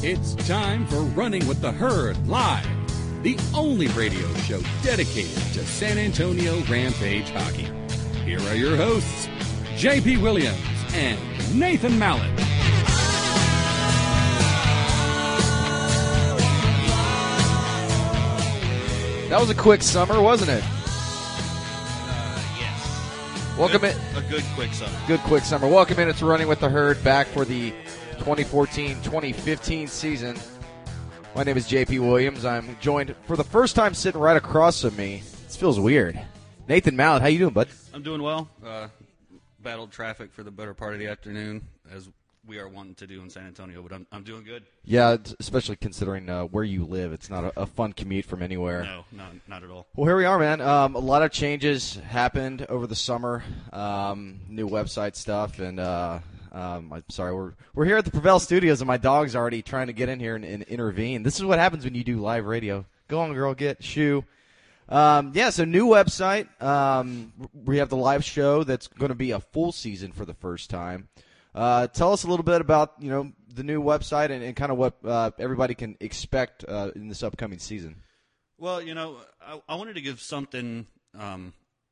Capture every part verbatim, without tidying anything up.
It's time for Running with the Herd Live, the only radio show dedicated to San Antonio Rampage hockey. Here are your hosts, J P Williams and Nathan Mallett. That was a quick summer, wasn't it? Uh, yes. Welcome good, in. A good quick summer. Good quick summer. Welcome in. It's Running with the Herd, back for the twenty fourteen twenty fifteen season. My name is J P Williams. I'm joined for the first time sitting right across from me. This feels weird. Nathan Mallett, how you doing, bud? I'm doing well. Uh, battled traffic for the better part of the afternoon, as we are wanting to do in San Antonio, but I'm I'm doing good. Yeah, especially considering uh, where you live. It's not a, a fun commute from anywhere. No, no, not at all. Well, here we are, man. Um, a lot of changes happened over the summer. Um, new website stuff, and uh, um, I'm sorry, we're we're here at the Prevail Studios, and my dog's already trying to get in here and, and intervene. This is what happens when you do live radio. Go on, girl, get shoe. Um, yeah, so new website. Um, we have the live show that's going to be a full season for the first time. Uh, tell us a little bit about, you know, the new website and, and kind of what uh, everybody can expect uh, in this upcoming season. Well, you know, I, I wanted to give something. Um,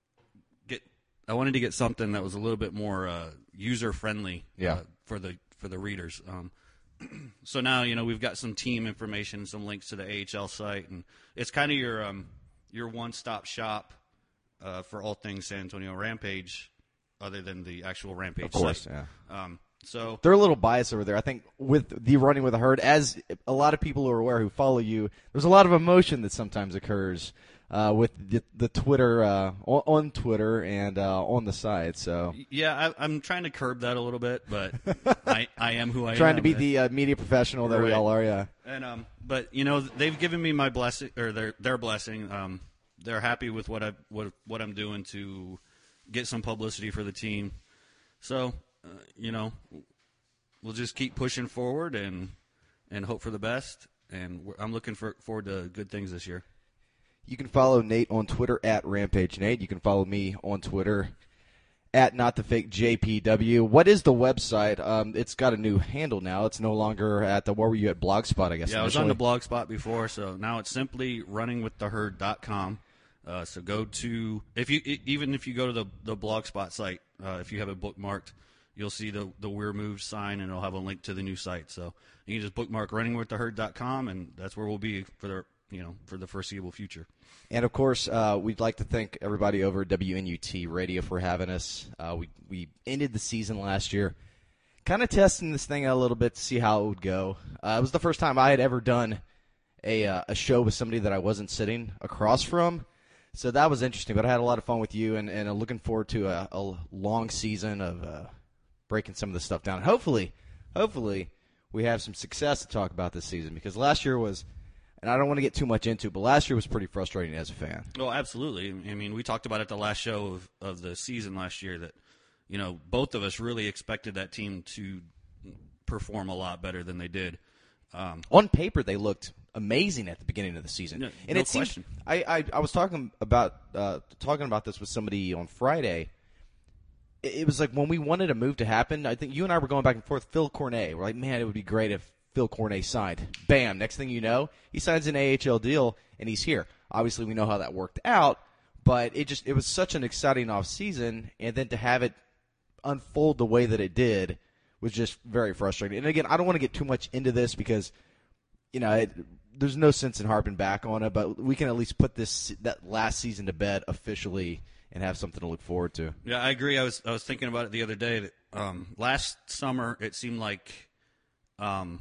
get I wanted to get something that was a little bit more uh, user friendly. Yeah. Uh, for the for the readers. Um, so now, you know, we've got some team information, some links to the A H L site, and it's kind of your um, your one stop shop uh, for all things San Antonio Rampage, other than the actual Rampage Of course, site. yeah. Um, so They're a little biased over there. I think with the Running with the Herd, as a lot of people are aware who follow you, there's a lot of emotion that sometimes occurs uh, with the, the Twitter, uh, on, on Twitter and uh, on the site. So yeah, I, I'm trying to curb that a little bit, but I, I am who I trying am. to be the uh, media professional that we Right. all are, yeah. And um, but you know, they've given me my blessing, or their their blessing. Um, they're happy with what I what what I'm doing to get some publicity for the team. So, uh, you know, we'll just keep pushing forward and and hope for the best. And we're, I'm looking for, forward to good things this year. You can follow Nate on Twitter at Rampage Nate. You can follow me on Twitter at Not the Fake J P W. What is the website? Um, it's got a new handle now. It's no longer at the. Where were you at? Blogspot, I guess. Yeah, I was on initially. the Blogspot before, so now it's simply running with the herd dot com. Uh, so go to if you even if you go to the the Blogspot site, uh, if you have it bookmarked, you'll see the the We're Moved sign, and it'll have a link to the new site. So you can just bookmark running with the herd dot com, and that's where we'll be for the you know for the foreseeable future. And of course, uh, we'd like to thank everybody over at W N U T Radio for having us. Uh, we we ended the season last year, kind of testing this thing out a little bit to see how it would go. Uh, it was the first time I had ever done a uh, a show with somebody that I wasn't sitting across from. So that was interesting, but I had a lot of fun with you, and, and I'm looking forward to a, a long season of uh, breaking some of this stuff down. And hopefully, hopefully, we have some success to talk about this season, because last year was, and I don't want to get too much into it, but last year was pretty frustrating as a fan. Oh, absolutely. I mean, we talked about it the last show of, of the season last year that, you know, both of us really expected that team to perform a lot better than they did. Um, On paper, they looked amazing at the beginning of the season, No- and no it seemed, question. I, I I was talking about uh, talking about this with somebody on Friday. It, it was like when we wanted a move to happen. I think you and I were going back and forth. Phil Cornet, we're like, man, it would be great if Phil Cornet signed. Bam! Next thing you know, he signs an A H L deal, and he's here. Obviously, we know how that worked out, but it just it was such an exciting off season, and then to have it unfold the way that it did was just very frustrating. And again, I don't want to get too much into this because, you know, it, there's no sense in harping back on it, but we can at least put this that last season to bed officially and have something to look forward to. Yeah, I agree. I was I was thinking about it the other day that um, last summer it seemed like um,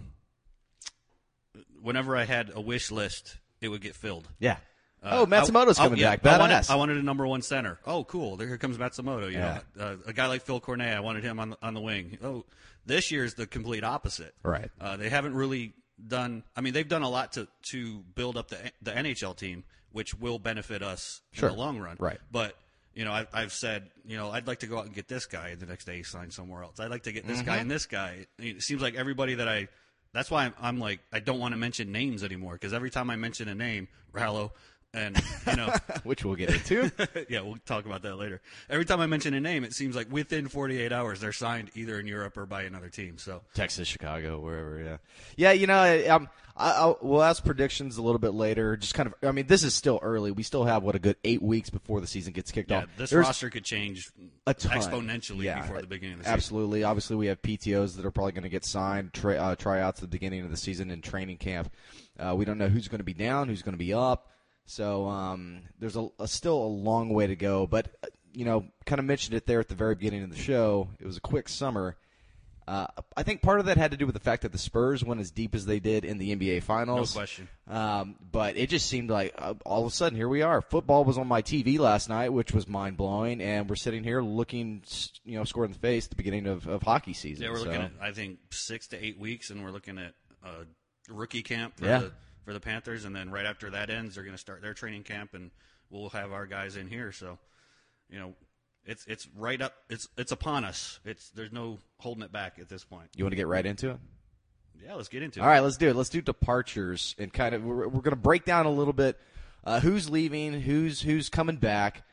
whenever I had a wish list, it would get filled. Yeah. Uh, oh, Matsumoto's I- I- coming yeah, back. I wanted, Badass. I wanted a number one center. Oh, cool. There here comes Matsumoto. You Yeah. know, uh, a guy like Phil Cornet, I wanted him on the, on the wing. Oh, this year's the complete opposite. Right. Uh, they haven't really done. I mean, they've done a lot to to build up the the N H L team, which will benefit us Sure. in the long run. Right. But you know, I've, I've said, you know, I'd like to go out and get this guy, and the next day he signs somewhere else. I'd like to get this Mm-hmm. guy and this guy. It seems like everybody that I. That's why I'm, I'm like I don't want to mention names anymore, because every time I mention a name, Rallo, And, you know, which we'll get into. yeah, we'll talk about that later. Every time I mention a name, it seems like within forty-eight hours they're signed either in Europe or by another team. So Texas, Chicago, wherever. Yeah, yeah. You know, I, um, I, I'll, we'll ask predictions a little bit later. Just kind of, I mean, this is still early. We still have what a good eight weeks before the season gets kicked yeah, off. This There's roster could change a ton. exponentially Yeah, before the beginning of the season. Absolutely. Obviously, we have P T Os that are probably going to get signed, try, uh, tryouts at the beginning of the season and training camp. Uh, we don't know who's going to be down, who's going to be up. So um, there's a, a still a long way to go. But, uh, you know, kind of mentioned it there at the very beginning of the show. It was a quick summer. Uh, I think part of that had to do with the fact that the Spurs went as deep as they did in the N B A Finals. No question. Um, but it just seemed like uh, all of a sudden, here we are. Football was on my T V last night, which was mind-blowing, and we're sitting here looking, you know, square in the face at the beginning of, of hockey season. Yeah, we're so. looking at, I think, six to eight weeks, and we're looking at a rookie camp for, yeah. the, for the Panthers, and then right after that ends, they're going to start their training camp, and we'll have our guys in here. So, you know, It's it's right up. It's it's upon us. It's there's no holding it back at this point. You want to get right into it? Yeah, let's get into All it. right, let's do it. Let's do departures and kind of we're, we're going to break down a little bit uh, who's leaving, who's who's coming back.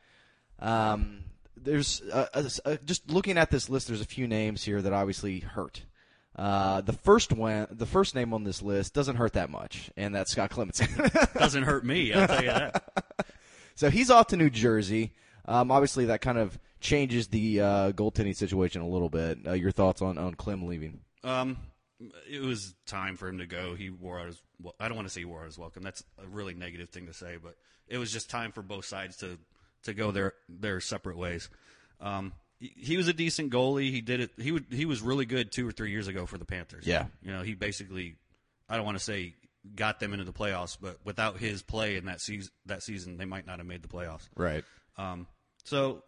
Um, there's uh, uh, just looking at this list. There's a few names here that obviously hurt. Uh, the first one, the first name on this list doesn't hurt that much, and that's Scott Clemens. Doesn't hurt me, I'll tell you that. So he's off to New Jersey. Um, obviously, that kind of changes the uh, goaltending situation a little bit. Uh, your thoughts on, on Clem leaving? Um, it was time for him to go. He wore out his. Well, I don't want to say he wore out his welcome. That's a really negative thing to say, but it was just time for both sides to, to go their their separate ways. Um, he, he was a decent goalie. He did it. He would. He was really good two or three years ago for the Panthers. Yeah. You know, he basically. I don't want to say got them into the playoffs, but without his play in that season, that season they might not have made the playoffs. Right. Um. So.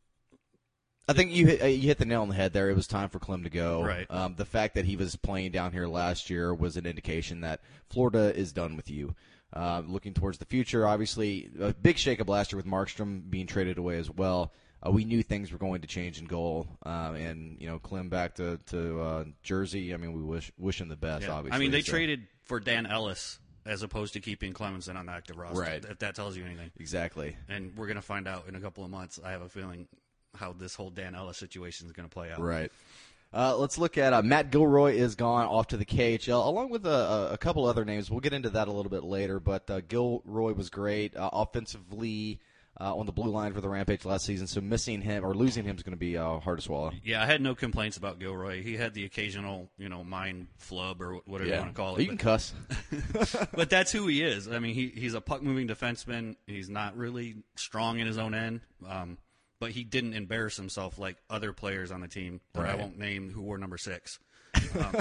I think you hit, you hit the nail on the head there. It was time for Clem to go. Right. Um, the fact that he was playing down here last year was an indication that Florida is done with you. Uh, looking towards the future, obviously, a big shakeup last year with Markstrom being traded away as well. Uh, we knew things were going to change in goal, um, and you know, Clem back to to uh, Jersey. I mean, we wish wish him the best. Yeah. Obviously, I mean, they so. traded for Dan Ellis as opposed to keeping Clemenson on the active roster. Right. If that tells you anything. Exactly. And we're going to find out in a couple of months. I have a feeling how this whole Dan Ellis situation is going to play out. Right. Uh, let's look at uh, Matt Gilroy is gone off to the K H L, along with a, a couple other names. We'll get into that a little bit later, but uh, Gilroy was great uh, offensively uh, on the blue line for the Rampage last season, so missing him or losing him is going to be uh, hard to swallow. Yeah, I had no complaints about Gilroy. He had the occasional, you know, mind flub or whatever Yeah. you want to call it. You can cuss. But that's who he is. I mean, he he's a puck-moving defenseman. He's not really strong in his own end. Um, But he didn't embarrass himself like other players on the team that Right. I won't name who wore number six. Um,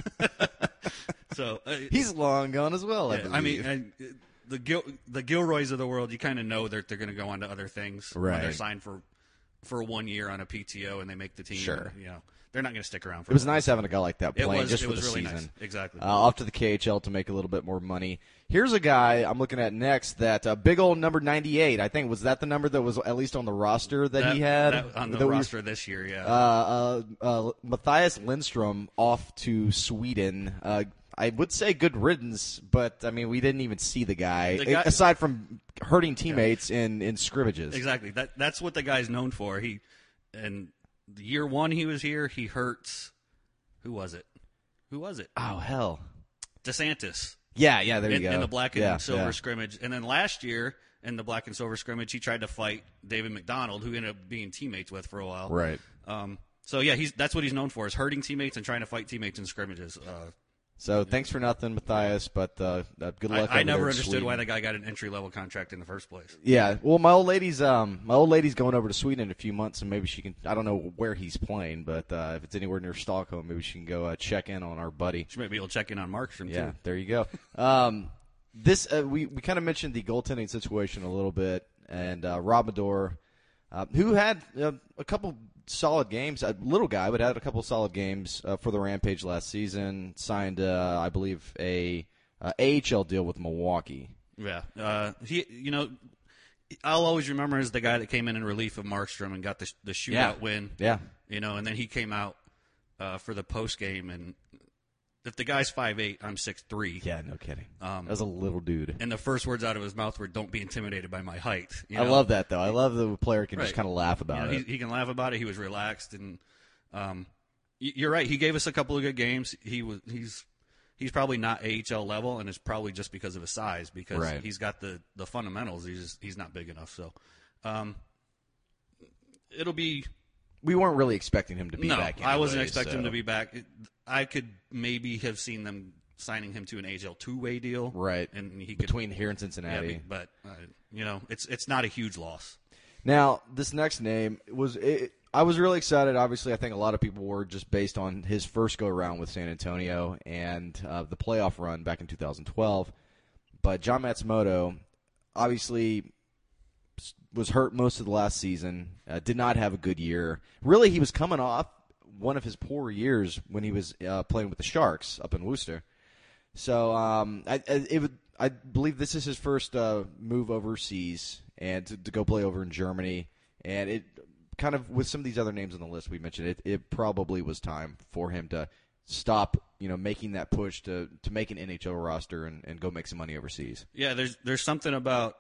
so uh, He's long gone as well, I yeah, believe. I mean, I, the Gil, the Gilroys of the world, you kind of know that they're going to go on to other things. When Right. they're signed for for one year on a P T O and they make the team. Sure. You know, they're not going to stick around for. It was long. nice having a guy like that It playing was. just It for was the really season. nice. Exactly. Uh, off to the K H L to make a little bit more money. Here's a guy I'm looking at next that uh, big old number ninety-eight. I think was that the number that was at least on the roster that, That- he had that- on the that we- roster this year. Yeah. Uh, uh, uh, Matthias Lindstrom off to Sweden. Uh, I would say good riddance, but I mean we didn't even see the guy, The guy- aside from hurting teammates in, in scrimmages. Exactly. That that's what the guy's known for. He and year one he was here. He hurts. Who was it? Who was it? Oh hell. DeSantis. Yeah, yeah. There you in, go. in the black and yeah, silver yeah. scrimmage. And then last year in the black and silver scrimmage, he tried to fight David McDonald, who ended up being teammates with for a while. Right. Um, so yeah, he's that's what he's known for: is hurting teammates and trying to fight teammates in scrimmages. Uh, So thanks for nothing, Matthias. But uh, uh, good luck. I, I over never there in understood Sweden. why the guy got an entry level contract in the first place. Yeah, well, my old lady's um, my old lady's going over to Sweden in a few months, and maybe she can. I don't know where he's playing, but uh, if it's anywhere near Stockholm, maybe she can go uh, check in on our buddy. She might be able to check in on Markstrom Yeah, too. there you go. Um, this uh, we we kind of mentioned the goaltending situation a little bit, and uh, Rob Mador, uh, who had uh, a couple solid games, a little guy, but had a couple solid games uh, for the Rampage last season. Signed, uh, I believe, a uh, A H L deal with Milwaukee. Yeah, uh, he, you know, I'll always remember as the guy that came in in relief of Markstrom and got the the shootout Yeah. win. Yeah. You know, and then he came out uh, for the post game and if the guy's five eight, I'm six three. Yeah, no kidding. Um, that was a little dude. And the first words out of his mouth were, "Don't be intimidated by my height." You I know? love that, though. I love the player can Right. just kind of laugh You about know, it. he, he can laugh about it. He was relaxed, and um, y- you're right. He gave us a couple of good games. He was he's he's probably not A H L level, and it's probably just because of his size. Because Right. he's got the, the fundamentals. He's just, he's not big enough. So, um, it'll be. We weren't really expecting him to be no, back. I wasn't anyway, expecting so. him to be back. It, I could maybe have seen them signing him to an A H L two-way deal, Right. And he could, Between here and yeah, Cincinnati. but uh, you know, it's it's not a huge loss. Now, this next name was it, I was really excited. Obviously, I think a lot of people were just based on his first go around with San Antonio and uh, the playoff run back in two thousand twelve. But John Matsumoto obviously was hurt most of the last season. Uh, did not have a good year. Really, he was coming off one of his poor years when he was uh, playing with the Sharks up in Worcester. So um, I, I, it would, I believe this is his first uh, move overseas and to, to go play over in Germany. And it kind of, with some of these other names on the list we mentioned, it, it probably was time for him to stop, you know, making that push to, to make an N H L roster and, and go make some money overseas. Yeah, there's there's something about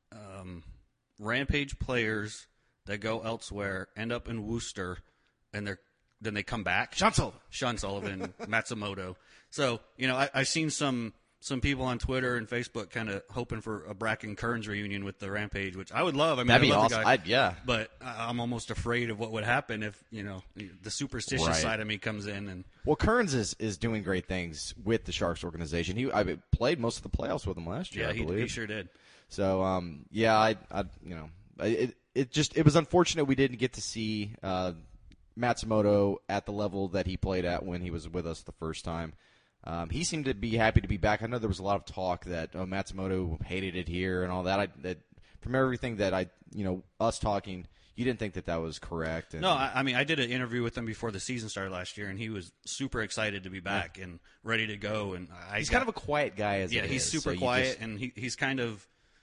um, Rampage players that go elsewhere, end up in Worcester, and they're then they come back. Sean Sullivan. Sean Sullivan, Matsumoto. So, you know, I, I've seen some some people on Twitter and Facebook kind of hoping for a Bracken Kearns reunion with the Rampage, which I would love. I mean, That'd be I love awesome. the guy, I'd, yeah. but I- I'm almost afraid of what would happen if, you know, the superstitious Right. side of me comes in. And Well, Kearns is, is doing great things with the Sharks organization. He I mean, played most of the playoffs with them last year, yeah, I he, believe. he sure did. So, um, yeah, I, I, you know, it, it just it was unfortunate we didn't get to see uh, Matsumoto at the level that he played at when he was with us the first time. Um, he seemed to be happy to be back. I know there was a lot of talk that oh, Matsumoto hated it here and all that. I, that from everything that I, you know, us talking, you didn't think that that was correct. And, No, I, I mean, I did an interview with him before the season started last year, and he was super excited to be back yeah. and ready to go. And I he's got, kind of a quiet guy, as yeah, it he's is, super so quiet, just, and he, he's kind of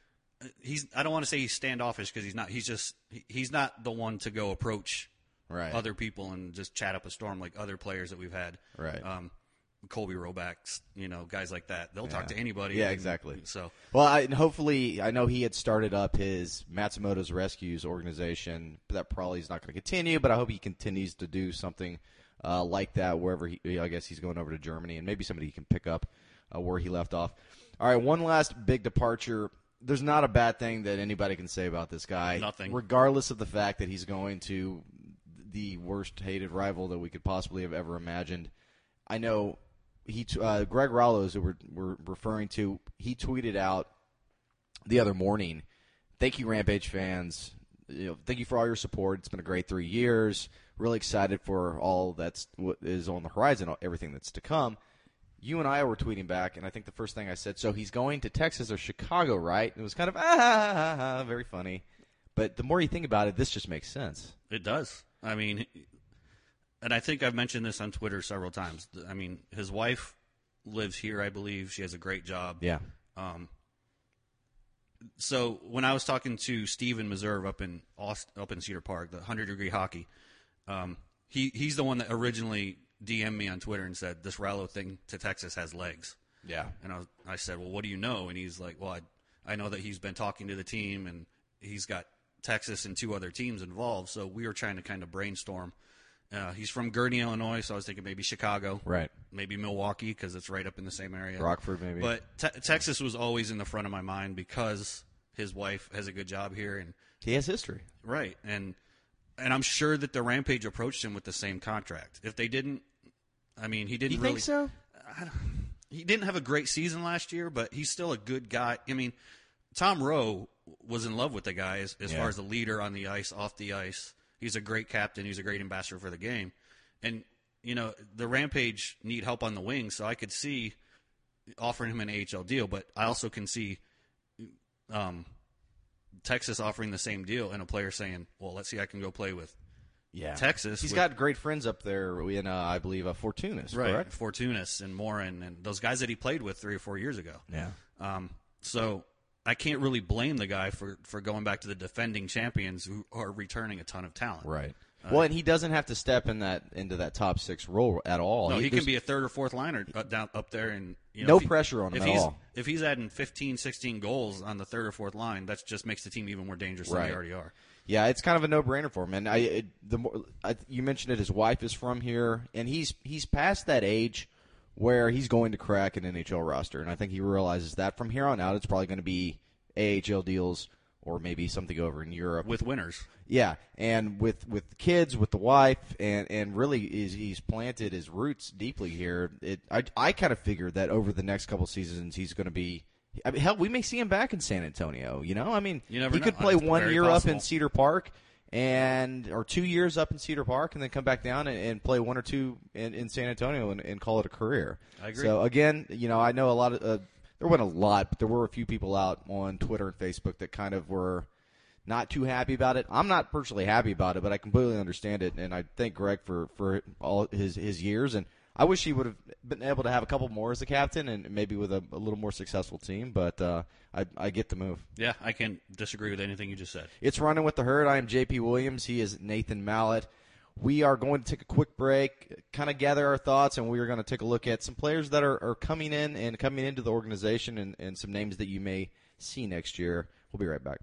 he's. I don't want to say he's standoffish because he's not. He's just he, he's not the one to go approach right. other people and just chat up a storm like other players that we've had. Right. Um, Colby Robacks, you know, guys like that. They'll yeah. talk to anybody. Yeah, and, exactly. So, well, I, and hopefully, I know he had started up his Matsumoto's Rescues organization. But that probably is not going to continue, but I hope he continues to do something uh, like that wherever he. I guess he's going over to Germany, and maybe somebody can pick up uh, where he left off. All right, one last big departure. There's not a bad thing that anybody can say about this guy. Nothing. Regardless of the fact that he's going to the worst hated rival that we could possibly have ever imagined. I know. He, uh, Greg Rallos, who we're, we're referring to, he tweeted out the other morning, thank you, Rampage fans. You know, thank you for all your support. It's been a great three years. Really excited for all that's what is on the horizon, everything that's to come. You and I were tweeting back, and I think the first thing I said, so he's going to Texas or Chicago, right? And it was kind of, ah, ah, ah, ah, very funny. But the more you think about it, this just makes sense. It does. I mean... And I think I've mentioned this on Twitter several times. I mean, his wife lives here, I believe. She has a great job. Yeah. Um, so when I was talking to Steven Meserve up in Aust- up in Cedar Park, the hundred degree hockey, um, he he's the one that originally D M'd me on Twitter and said this Rallo thing to Texas has legs. Yeah. And I was, I said, well, what do you know? And he's like, well, I I know that he's been talking to the team and he's got Texas and two other teams involved. So we were trying to kind of brainstorm. Uh, he's from Gurnee, Illinois, so I was thinking maybe Chicago. Right. Maybe Milwaukee because it's right up in the same area. Rockford, maybe. But te- Texas was always in the front of my mind because his wife has a good job here. And he has history. Right. And and I'm sure that the Rampage approached him with the same contract. If they didn't, I mean, he didn't you really. think so? I don't, he didn't have a great season last year, but he's still a good guy. I mean, Tom Rowe was in love with the guy as, as yeah. far as the leader on the ice, off the ice. He's a great captain. He's a great ambassador for the game. And, you know, the Rampage need help on the wing, so I could see offering him an A H L deal, but I also can see um, Texas offering the same deal and a player saying, well, let's see, I can go play with yeah. Texas. He's with, got great friends up there in, uh, I believe, uh, Fortunas, right? correct? Fortunas and Morin and those guys that he played with three or four years ago. Yeah. Um, so I can't really blame the guy for, for going back to the defending champions who are returning a ton of talent. Right. Well, and he doesn't have to step in that into that top six role at all. No, he, he can be a third or fourth liner uh, down up there, and you know, no he, pressure on him if at he's, all. If he's adding fifteen, sixteen goals on the third or fourth line, that just makes the team even more dangerous Right. than they already are. Yeah, it's kind of a no-brainer for him. And I, it, the more, I, you mentioned it, his wife is from here, and he's he's past that age where he's going to crack an N H L roster, and I think he realizes that from here on out, it's probably going to be A H L deals or maybe something over in Europe with winners. Yeah, and with with the kids, with the wife, and and really is he's planted his roots deeply here. It I I kind of figured that over the next couple seasons he's going to be. I mean, hell, we may see him back in San Antonio. You know, I mean, you never he know. could play It's one very year possible. up in Cedar Park, and or two years up in Cedar Park, and then come back down and, and play one or two in, in San Antonio and, and call it a career. I agree. So again, you know, I know a lot of uh, there wasn't a lot, but there were a few people out on Twitter and Facebook that kind of were not too happy about it. I'm not personally happy about it, but I completely understand it, and I thank Greg for, for all his his years. And I wish he would have been able to have a couple more as a captain and maybe with a, a little more successful team, but uh, I, I get the move. Yeah, I can't disagree with anything you just said. It's Running with the Herd. I am J P Williams. He is Nathan Mallett. We are going to take a quick break, kind of gather our thoughts, and we are going to take a look at some players that are, are coming in and coming into the organization and, and some names that you may see next year. We'll be right back.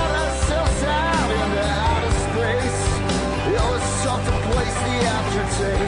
Place the aftertaste.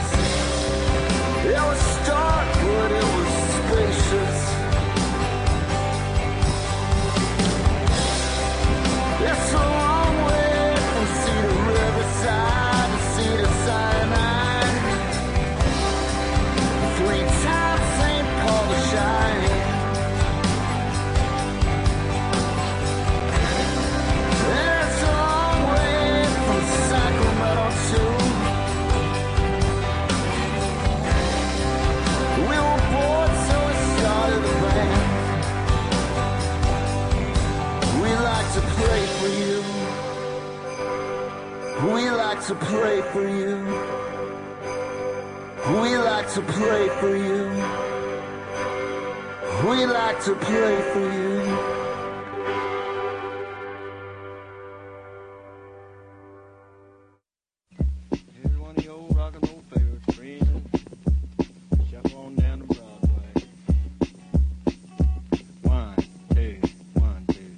like to play for you. We like to play for you. We like to play for you. Here's one of the old rock and roll favorites, Freeman. Shuffle on down to Broadway. One, two, one, two.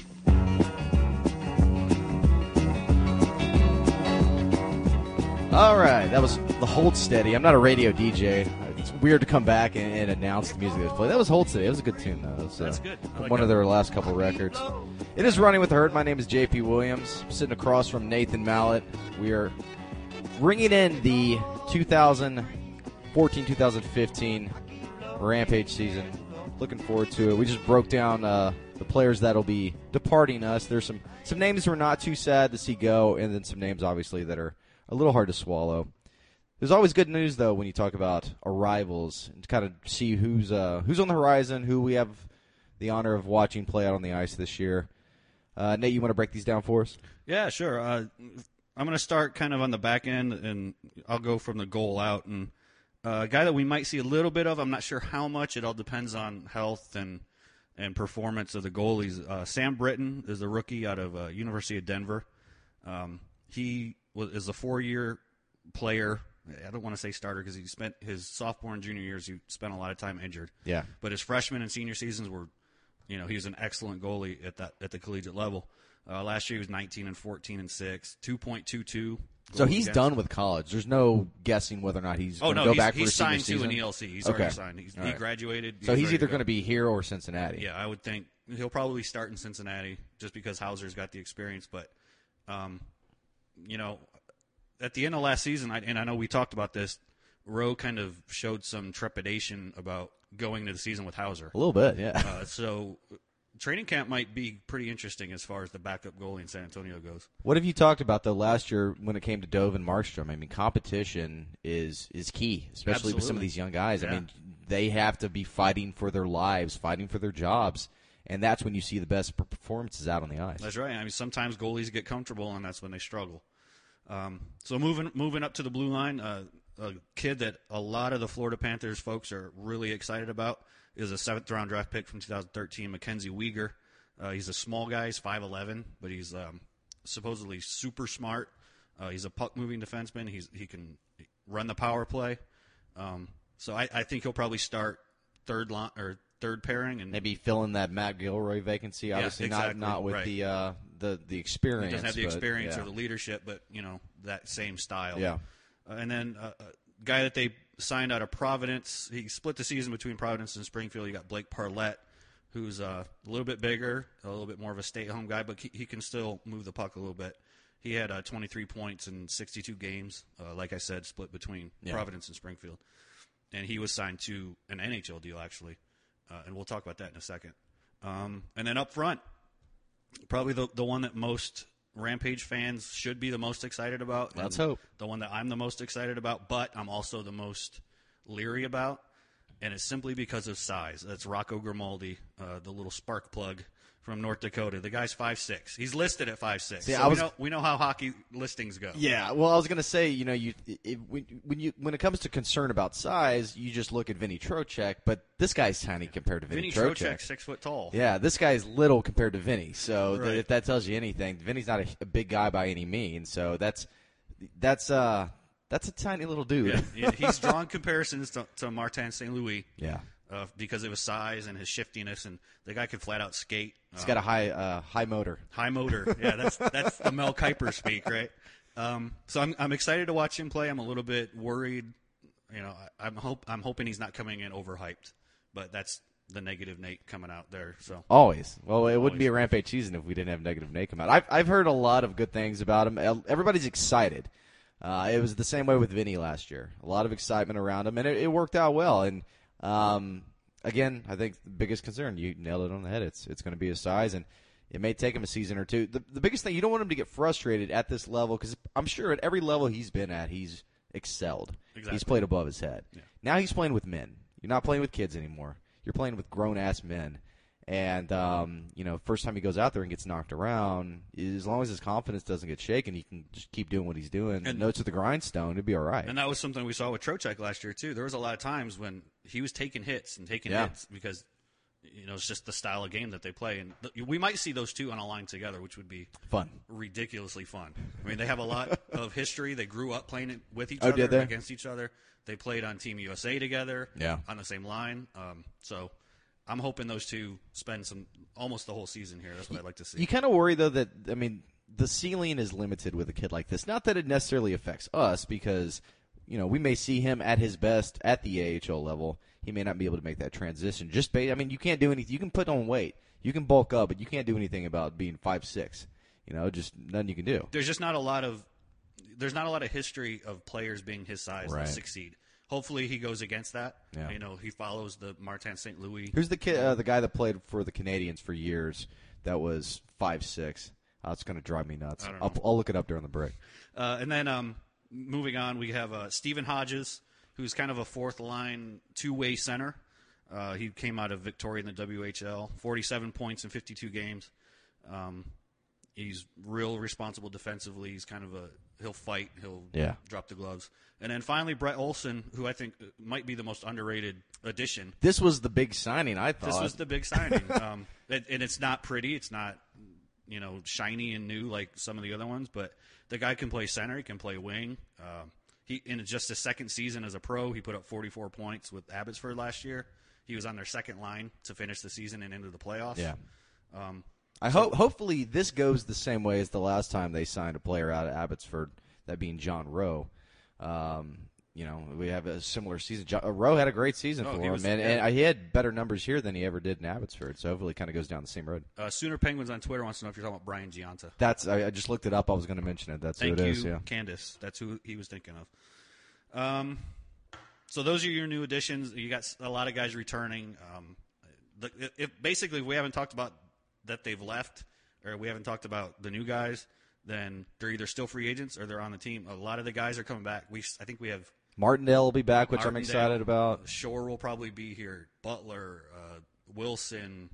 All right, that was the Hold Steady. I'm not a radio D J. It's weird to come back and, and announce the music that's played. That was Hold Steady. It was a good tune, though. It was, uh, That's good. I like one that. of their last couple records. It is Running with the Herd. My name is J P Williams. I'm sitting across from Nathan Mallett. We are ringing in the two thousand fourteen two thousand fifteen Rampage season. Looking forward to it. We just broke down uh, the players that'll be departing us. There's some, some names we're not too sad to see go, and then some names, obviously, that are a little hard to swallow. There's always good news, though, when you talk about arrivals and to kind of see who's uh, who's on the horizon, who we have the honor of watching play out on the ice this year. Uh, Nate, you want to break these down for us? Yeah, sure. Uh, I'm going to start kind of on the back end, and I'll go from the goal out. And uh, a guy that we might see a little bit of, I'm not sure how much. It all depends on health and and performance of the goalies. Uh, Sam Britton is a rookie out of uh, University of Denver. Um, he was, is a four-year player. I don't want to say starter because he spent his sophomore and junior years, he spent a lot of time injured. Yeah. But his freshman and senior seasons were, you know, he was an excellent goalie at that at the collegiate level. Uh, last year he was nineteen and fourteen and six, two point two two. So he's done with college. There's no guessing whether or not he's Oh going to no, go he's, back for he's his senior signed to season. an E L C. He's Okay. already signed. He's, All he right. graduated. So he's ready either go. going to be here or Cincinnati. Yeah, I would think he'll probably start in Cincinnati just because Hauser's got the experience. But, um, you know, at the end of last season, I, and I know we talked about this, Rowe kind of showed some trepidation about going to the season with Hauser. A little bit, yeah. Uh, so training camp might be pretty interesting as far as the backup goalie in San Antonio goes. What have you talked about, though, last year when it came to Dove and Markstrom? I mean, competition is is key, especially with some of Absolutely. these young guys. I Yeah. mean, they have to be fighting for their lives, fighting for their jobs, and that's when you see the best performances out on the ice. That's right. I mean, sometimes goalies get comfortable, and that's when they struggle. Um, so moving moving up to the blue line, uh, a kid that a lot of the Florida Panthers folks are really excited about is a seventh round draft pick from two thousand thirteen, Mackenzie Weegar. Uh, he's a small guy. He's five eleven, but he's um, supposedly super smart. Uh, he's a puck-moving defenseman. He's he can run the power play. Um, so I, I think he'll probably start third line or third pairing, and Maybe filling that Matt Gilroy vacancy. Obviously, exactly. not not with Right. the uh, the the experience. he doesn't have the but, experience yeah. or the leadership, but you know that same style. Yeah. Uh, and then uh, a guy that they signed out of Providence. He split the season between Providence and Springfield. You got Blake Parlett, who's uh, a little bit bigger, a little bit more of a stay-at-home guy, but he, he can still move the puck a little bit. He had uh, twenty-three points in sixty-two games. Uh, like I said, split between Yeah. Providence and Springfield. And he was signed to an N H L deal, actually. Uh, and we'll talk about that in a second. Um, and then up front, probably the the one that most Rampage fans should be the most excited about. Let's and hope. The one that I'm the most excited about, but I'm also the most leery about. And it's simply because of size. That's Rocco Grimaldi, uh, the little spark plug from North Dakota. The guy's five six. He's listed at five six. See, so I was- we, know, we know how hockey listings go. Yeah, well, I was going to say, you know, you it, when when you when it comes to concern about size, you just look at Vinny Trocheck, but this guy's tiny compared to Vinny, Vinny Trocheck. Trocheck, six foot tall. Yeah, this guy's little compared to Vinny. So th- Right. if that tells you anything, Vinny's not a, a big guy by any means. So that's that's uh that's a tiny little dude. Yeah, yeah, he's drawn comparisons to, to Martin Saint Louis. Yeah. Uh, because of his size and his shiftiness, and the guy could flat out skate. He's Uh, got a high uh, high motor. high motor. Yeah, that's that's the Mel Kiper speak, right? Um, so I'm I'm excited to watch him play. I'm a little bit worried. You know, I, I'm hope I'm hoping he's not coming in overhyped, but that's the negative Nate coming out there. So Always. Well, it wouldn't be a Always. Rampage season if we didn't have negative Nate come out. I've I've heard a lot of good things about him. El- Everybody's excited. Uh, it was the same way with Vinny last year. A lot of excitement around him, and it, it worked out well. And um, again, I think the biggest concern, you nailed it on the head. It's it's going to be his size, and it may take him a season or two. The, the biggest thing, you don't want him to get frustrated at this level, because I'm sure at every level he's been at, he's excelled. Exactly. He's played above his head. Yeah. Now he's playing with men. You're not playing with kids anymore. You're playing with grown-ass men. And, um, you know, first time he goes out there and gets knocked around, as long as his confidence doesn't get shaken, he can just keep doing what he's doing. And- Notes at the grindstone, it'd be all right. And that was something we saw with Trocheck last year, too. There was a lot of times when he was taking hits and taking Yeah. hits because, you know, it's just the style of game that they play. And th- we might see those two on a line together, which would be Fun. ridiculously fun. I mean, they have a lot of history. They grew up playing it with each Oh, other, did they? against each other. They played on Team U S A together Yeah. on the same line. Um, so I'm hoping those two spend some almost the whole season here. That's what I'd like to see. You kind of worry, though, that, I mean, the ceiling is limited with a kid like this. Not that it necessarily affects us because, you know, we may see him at his best at the A H L level. He may not be able to make that transition. Just, ba- I mean, you can't do anything. You can put on weight. You can bulk up, but you can't do anything about being five six. You know, just nothing you can do. There's just not a lot of there's not a lot of history of players being his size Right. that succeed. Hopefully he goes against that. Yeah. You know, he follows the Martin Saint Louis. Who's the kid, uh, the guy that played for the Canadians for years that was five six? Oh, it's going to drive me nuts. I don't I'll, know. I'll look it up during the break. Uh, and then um, moving on, we have uh, Stephen Hodges, who's kind of a fourth line two way center. Uh, he came out of Victoria in the W H L, forty-seven points in fifty-two games. Um, he's real responsible defensively. He's kind of a he'll fight, he'll Yeah. drop the gloves. And then finally, Brett Olson, who I think might be the most underrated addition. This was the big signing, I thought. This was the big signing, um, and, and it's not pretty. It's not, you know, shiny and new like some of the other ones. But the guy can play center. He can play wing. Um, he in just his second season as a pro, he put up forty-four points with Abbotsford last year. He was on their second line to finish the season and into the playoffs. Yeah. Um, I hope. Hopefully, this goes the same way as the last time they signed a player out of Abbotsford, that being John Rowe. Um, you know, we have a similar season. John, uh, Rowe had a great season Oh, for he him, was- and, yeah. and he had better numbers here than he ever did in Abbotsford. So hopefully, it kind of goes down the same road. uh, Sooner Penguins on Twitter wants to know if you're talking about Brian Giunta. That's. I, I just looked it up. I was going to mention it. That's Thank who it you, is. Yeah. Candace. That's who he was thinking of. Um, so those are your new additions. You got a lot of guys returning. Um, the, if basically if we haven't talked about that they've left, or we haven't talked about the new guys, then they're either still free agents or they're on the team. A lot of the guys are coming back. We, I think we have Martindale will be back, which I'm Martindale, excited about. Shore will probably be here. Butler, uh, Wilson.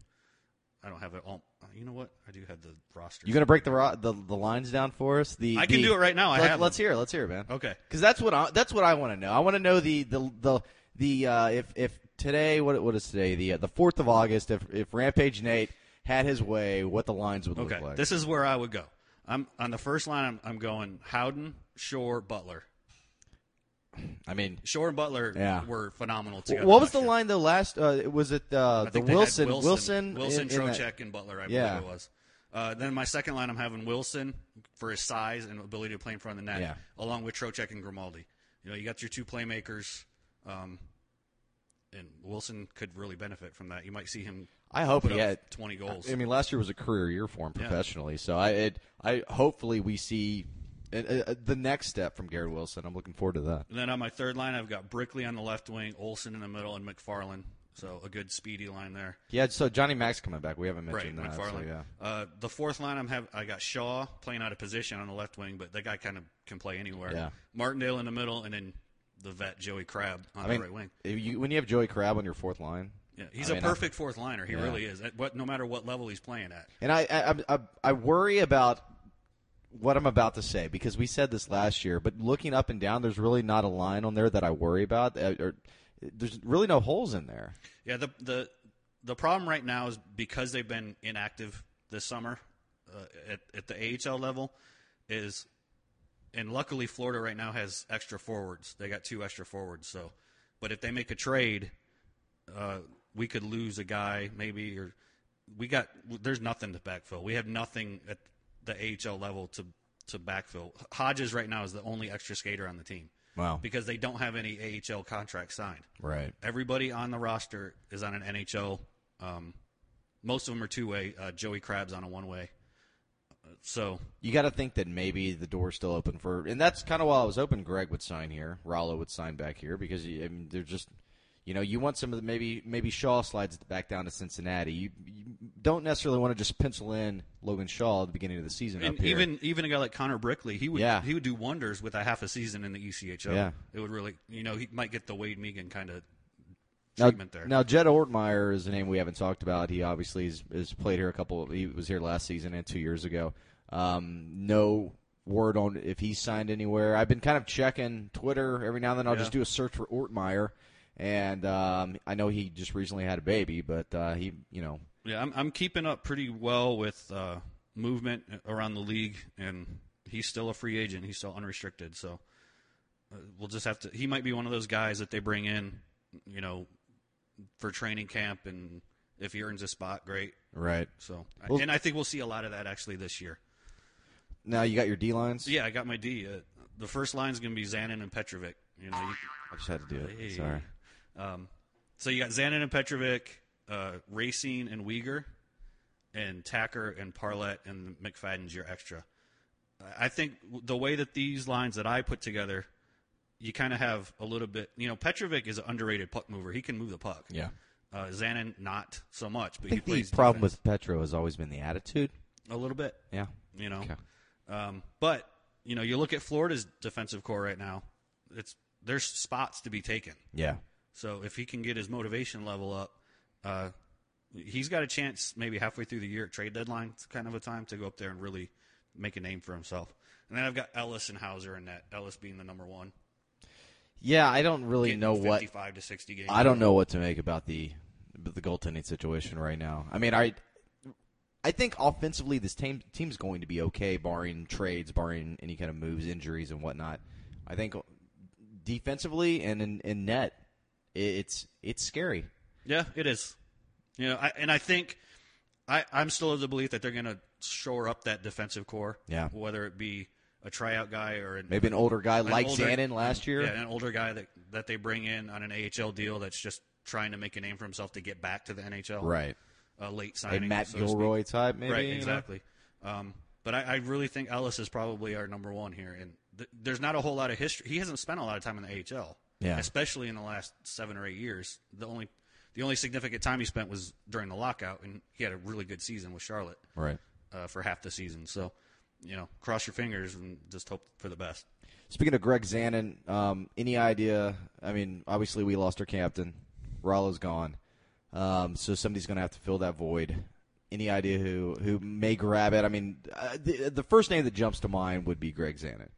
I don't have it all. You know what? I do have the roster. You going to break the, ro- the the lines down for us? The I can the- do it right now. I Let, have let's them. hear it. Let's hear it, man. Okay. Because that's what I that's what I want to know. I want to know the the the the uh, if if today what what is today the uh, the fourth of August if if Rampage Nate had his way, what the lines would Okay, look like. this is where I would go. I'm on the first line. I'm, I'm going Howden, Shore, Butler. I mean, Shore and Butler Yeah. were phenomenal together. what was last the year. line though? Last uh, was it uh, I the think they had Wilson Wilson, Wilson, in- in that- Trocheck, and Butler. I Yeah. believe it was. Uh, then my second line, I'm having Wilson for his size and ability to play in front of the net, Yeah. along with Trocheck and Grimaldi. You know, you got your two playmakers, um, and Wilson could really benefit from that. You might see him. I hope put he up had twenty goals. I mean, last year was a career year for him Yeah. professionally. So I it, I hopefully we see uh, uh, the next step from Garrett Wilson. I'm looking forward to that. And then on my third line, I've got Brickley on the left wing, Olsen in the middle, and McFarland. So a good speedy line there. Yeah, so Johnny Mac's coming back. We haven't Right, mentioned that. McFarland. So, yeah. Uh, the fourth line, I'm have I got Shaw playing out of position on the left wing, but that guy kind of can play anywhere. Yeah. Martindale in the middle, and then the vet Joey Crab on I the mean, right wing. if you, when you have Joey Crab on your fourth line, Yeah, he's I a mean, perfect fourth liner. He Yeah. really is. At what, no matter what level he's playing at. and I, I, I, I worry about what I'm about to say because we said this last year, but looking up and down, there's really not a line on there that I worry about. Uh, or, there's really no holes in there. Yeah, the the the problem right now is because they've been inactive this summer uh, at at the A H L level is, and luckily Florida right now has extra forwards. They got two extra forwards. So, but if they make a trade, uh, we could lose a guy maybe, or we got there's nothing to backfill. We have nothing at the A H L level to to backfill. Hodges right now is the only extra skater on the team. Wow. Because they don't have any A H L contracts signed. Right. Everybody on the roster is on an N H L. Um, most of them are two-way. Uh, Joey Crab's on a one-way. Uh, so You got to think that maybe the door's still open for, and that's kind of why I was hoping Greg would sign here, Rollo would sign back here because I mean, they're just, you know, you want some of the maybe maybe Shaw slides back down to Cincinnati. You, you don't necessarily want to just pencil in Logan Shaw at the beginning of the season. and up here. even even a guy like Connor Brickley, he would Yeah. he would do wonders with a half a season in the E C H L. Yeah. It would really, you know, he might get the Wade Megan kind of treatment there. Now, Jed Ortmeyer is a name we haven't talked about. He obviously has, has played here a couple. He was here last season and two years ago. Um, no word on if he's signed anywhere. I've been kind of checking Twitter every now and then. I'll Yeah. just do a search for Ortmeyer, and um, I know he just recently had a baby, but uh, he, you know, Yeah, I'm I'm keeping up pretty well with uh, movement around the league, and he's still a free agent. He's still unrestricted, so uh, we'll just have to. He might be one of those guys that they bring in, you know, for training camp, and if he earns a spot, great. right. So, Well- and I think we'll see a lot of that actually this year. Now you got your D lines. Yeah, I got my D. Uh, the first line is going to be Zanin and Petrovic. You know, you, I just had to do it. Hey. Sorry. Um, so you got Zanin and Petrovic, uh, Racine and Uyghur, and Tacker and Parlett and McFadden's your extra. I think the way that these lines that I put together, you kind of have a little bit. You know, Petrovic is an underrated puck mover. He can move the puck. Yeah. Uh, Zanin not so much, but I he think the plays problem defense with Petro has always been the attitude. a little bit. Yeah. You know, Okay. um, but you know, you look at Florida's defensive core right now. It's there's spots to be taken. Yeah. So if he can get his motivation level up, uh, he's got a chance maybe halfway through the year at trade deadline kind of a time to go up there and really make a name for himself. And then I've got Ellis and Hauser in that, Ellis being the number one. Yeah, I don't really Getting know what fifty-five to sixty games. I don't know what to make about the the goaltending situation right now. I mean, I I think offensively this team team's going to be okay, barring trades, barring any kind of moves, injuries, and whatnot. I think defensively and in, in net, it's it's scary. Yeah, it is. You know, I, and I think I, I'm still of the belief that they're going to shore up that defensive core. Yeah. Whether it be a tryout guy or an, Maybe an older guy an like older- Zanin last year. Yeah, an older guy that, that they bring in on an A H L deal that's just trying to make a name for himself to get back to the N H L. Right. A late A signing. Matt so to speak. Gilroy type, maybe. Right, you know? exactly. Um, but I, I really think Ellis is probably our number one here. And th- there's not a whole lot of history. He hasn't spent a lot of time in the A H L. Yeah. Especially in the last seven or eight years. The only the only significant time he spent was during the lockout, and he had a really good season with Charlotte. Right. Uh, for half the season. So, you know, cross your fingers and just hope for the best. Speaking of Greg Zanin, um, any idea? I mean, obviously we lost our captain. Rollo's gone. Um, so somebody's going to have to fill that void. Any idea who, who may grab it? I mean, uh, the, the first name that jumps to mind would be Greg Zanin.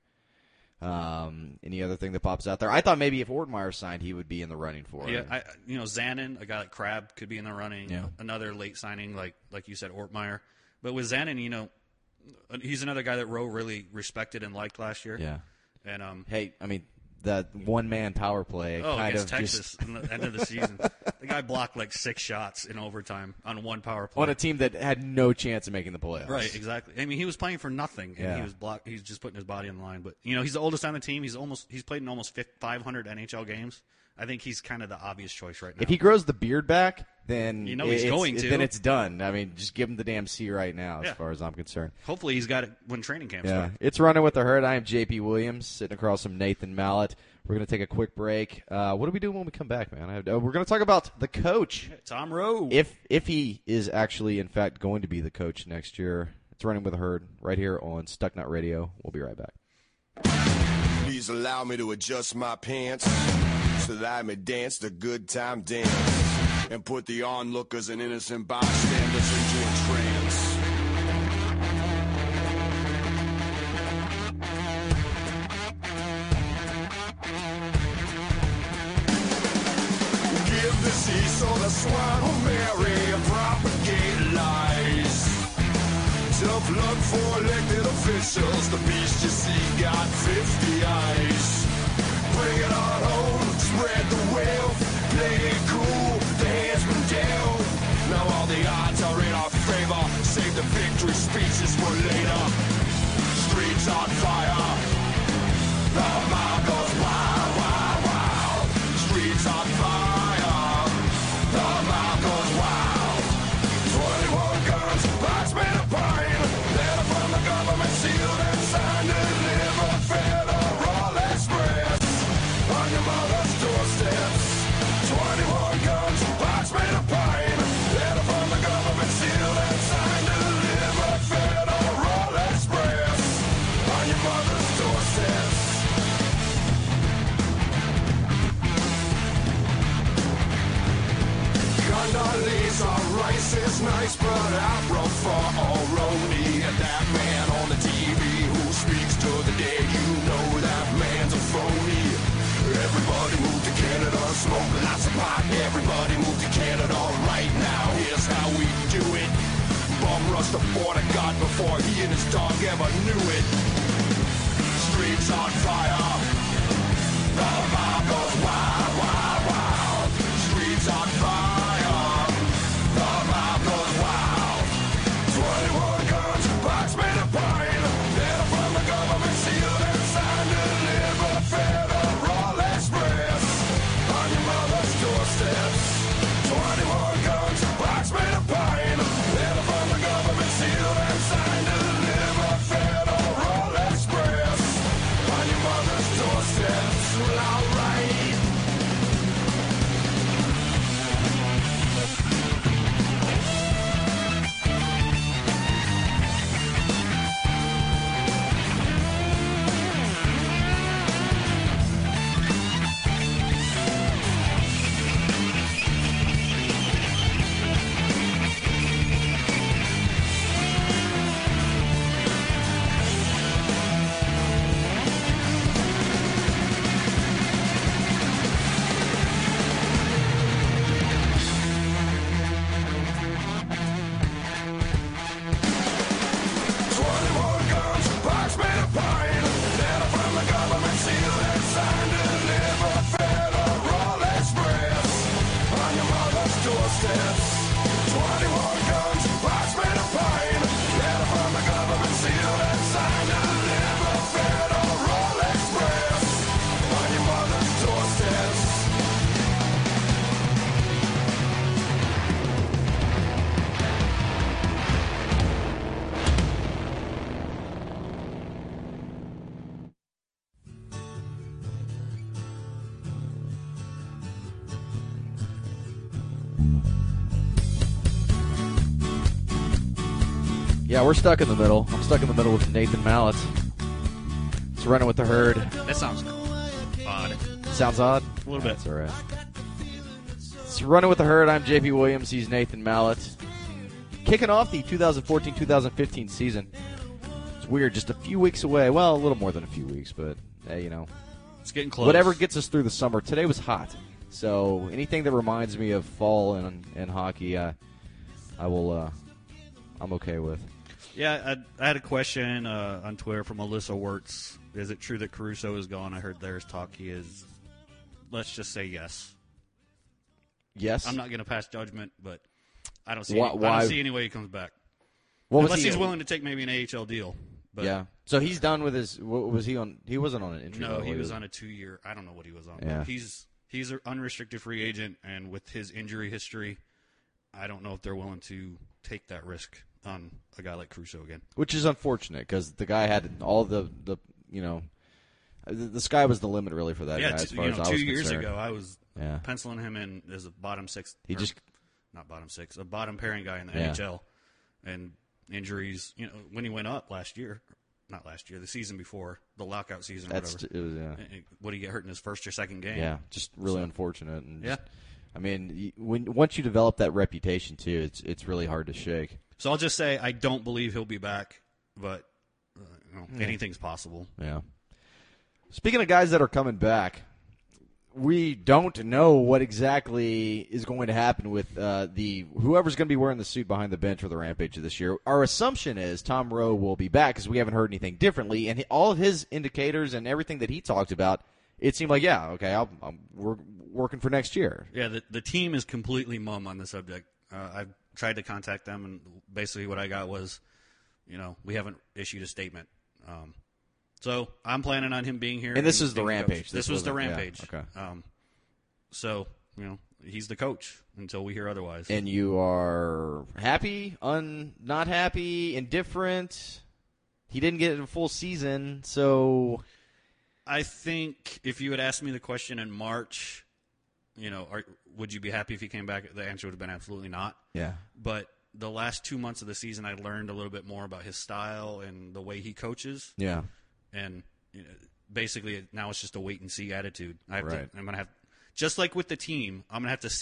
Um, any other thing that pops out there? I thought maybe if Ortmeyer signed, he would be in the running for it. Yeah, I, you know, Zanin, a guy like Crab could be in the running. Yeah. Another late signing, like like you said, Ortmeyer. But with Zanin, you know, he's another guy that Rowe really respected and liked last year. Yeah. And um, Hey, I mean, that one-man power play oh, kind against of Texas just in the end of the season, the guy blocked like six shots in overtime on one power play. on a team that had no chance of making the playoffs. Right, exactly. I mean, he was playing for nothing, and Yeah. he was blocked. He's just putting his body on the line. But you know, he's the oldest on the team. He's almost he's played in almost five hundred N H L games. I think he's kind of the obvious choice right now. If he grows the beard back, then You know he's it's- going to. Then it's done. I mean, just give him the damn C right now, as Yeah. far as I'm concerned. Hopefully, he's got it when training camp Yeah, starts. it's running with the herd. I am J P Williams, sitting across from Nathan Mallett. We're going to take a quick break. Uh, what are we doing when we come back, man? I have, uh, we're going to talk about the coach. Tom Rowe. If if he is actually, in fact, going to be the coach next year. It's running with the herd right here on Stucknut Radio. We'll be right back. Please allow me to adjust my pants so that I may dance the good time dance and put the onlookers and innocent bystanders into a trance. Give the cease or the swine will marry and propagate lies. Tough luck for elected officials. The beast you see got fifty eyes. Bring it on home, spread the wealth. Play it cool, the hand's been dealt. Now all the odds are in our favor. Save the victory speeches for later. Streets on fire. The mob goes wild, wild, wild. Streets on fire. The mob goes wild. twenty-one guns, box made of pine. Letter from the government sealed nice, but I prefer Aroni. And that man on the T V who speaks to the dead, you know that man's a phony. Everybody move to Canada, smoke lots of pot. Everybody move to Canada right now. Here's how we do it. Bum rush the border guard before he and his dog ever knew it. Streets on fire. The mob goes wild, wild, wild. Streets on fire. The mob goes wild. twenty-one guns, box made of pine. Letter from the government, sealed and signed to deliver Federal Express on your mother's doorsteps. twenty-one guns, box made of pine. Letter from the government, sealed and signed to deliver Federal Express on your mother's doorsteps. Well, all right. twenty-one guns, box made of pine. Letter from the government, sealed and signed to deliver Federal Express on your mother's doorsteps. twenty-one guns, box made of pine. Letter from the government, sealed and signed to deliver Federal Express on your mother's doorsteps. Yeah, we're stuck in the middle. I'm stuck in the middle with Nathan Mallett. It's running with the herd. That sounds odd. Sounds odd? A little bit. That's all right. It's running with the herd. I'm J P Williams. He's Nathan Mallett. Kicking off the twenty fourteen twenty fifteen season. It's weird. Just a few weeks away. Well, a little more than a few weeks, but, hey, you know. It's getting close. Whatever gets us through the summer. Today was hot. So anything that reminds me of fall and, and hockey, uh, I will, uh, I'm okay with. Yeah, I, I had a question uh, on Twitter from Alyssa Wirtz. Is it true that Caruso is gone? I heard there's talk he is. Let's just say yes. Yes? I'm not going to pass judgment, but I don't see. Why- any, I why- don't see any way he comes back. What was Unless he- he's willing to take maybe an A H L deal. But Yeah. So he's done with his, what was he on? He wasn't on an entry No, level, he was on a two-year. I don't know what he was on. Yeah. But he's he's an unrestricted free agent, and with his injury history, I don't know if they're willing to take that risk on a guy like Caruso again. Which is unfortunate because the guy had all the, the you know, the, the sky was the limit really for that yeah, guy t- as far you as know, I two was years concerned. ago, I was Yeah. penciling him in as a bottom six. He or just not bottom six, a bottom pairing guy in the Yeah. N H L, and injuries. You know, when he went up last year, not last year, the season before, the lockout season. Or That's whatever. it was yeah. What did he get hurt in his first or second game? Yeah, just really So- unfortunate. And Yeah. just, I mean, y- when once you develop that reputation too, it's it's really hard to shake. So I'll just say I don't believe he'll be back, but uh, you know, Yeah. anything's possible. Yeah. Speaking of guys that are coming back, we don't know what exactly is going to happen with uh, the whoever's going to be wearing the suit behind the bench for the Rampage of this year. Our assumption is Tom Rowe will be back because we haven't heard anything differently, and he, all of his indicators and everything that he talked about, it seemed like, yeah, okay, I'll, I'm, we're working for next year. Yeah, the the team is completely mum on the subject. Uh, I've tried to contact them, and basically what I got was, you know, we haven't issued a statement. Um, so I'm planning on him being here. And this is the being Rampage. coach. This This, was the wasn't- yeah, Rampage. okay. Um, so, you know, he's the coach until we hear otherwise. And you are happy, un, not happy, indifferent. He didn't get a full season, so I think if you had asked me the question in March, you know, are, would you be happy if he came back? The answer would have been absolutely not. yeah. But the last two months of the season, I learned a little bit more about his style and the way he coaches. Yeah. And you know, basically now it's just a wait and see attitude. I have Right. to, I'm gonna have, just like with the team, I'm gonna have to see it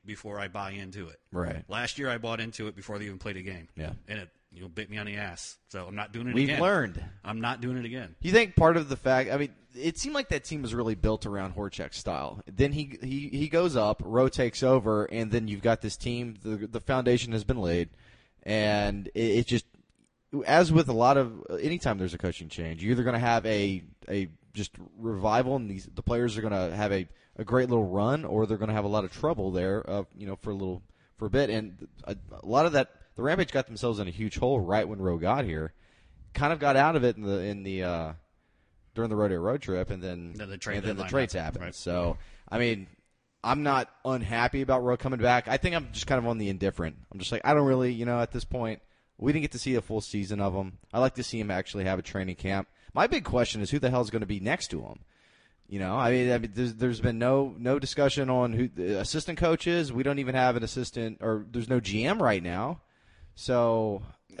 before I buy into it. Right. Last year I bought into it before they even played a game. Yeah. And it you know bit me on the ass. So I'm not doing it We've again. learned. I'm not doing it again. You think part of the fact, I mean, it seemed like that team was really built around Horchek's style. Then he he, he goes up, Rowe takes over, and then you've got this team, the, the foundation has been laid, and it, it just, as with a lot of, anytime there's a coaching change, you're either going to have a a just revival, and these the players are going to have a, a great little run, or they're going to have a lot of trouble there, uh, you know, for a little, for a bit, and a, a lot of that, the Rampage got themselves in a huge hole right when Rowe got here. Kind of got out of it in the in the uh, during the rodeo road trip, and then Then the trade and then the deadline trades happened, happened. right. So I mean, I'm not unhappy about Rowe coming back. I think I'm just kind of on the indifferent. I'm just like I don't really, you know, at this point, we didn't get to see a full season of him. I like to see him actually have a training camp. My big question is who the hell is going to be next to him. You know, I mean, I mean there's, there's been no no discussion on who the assistant coach is. We don't even have an assistant, or there's no G M right now. So.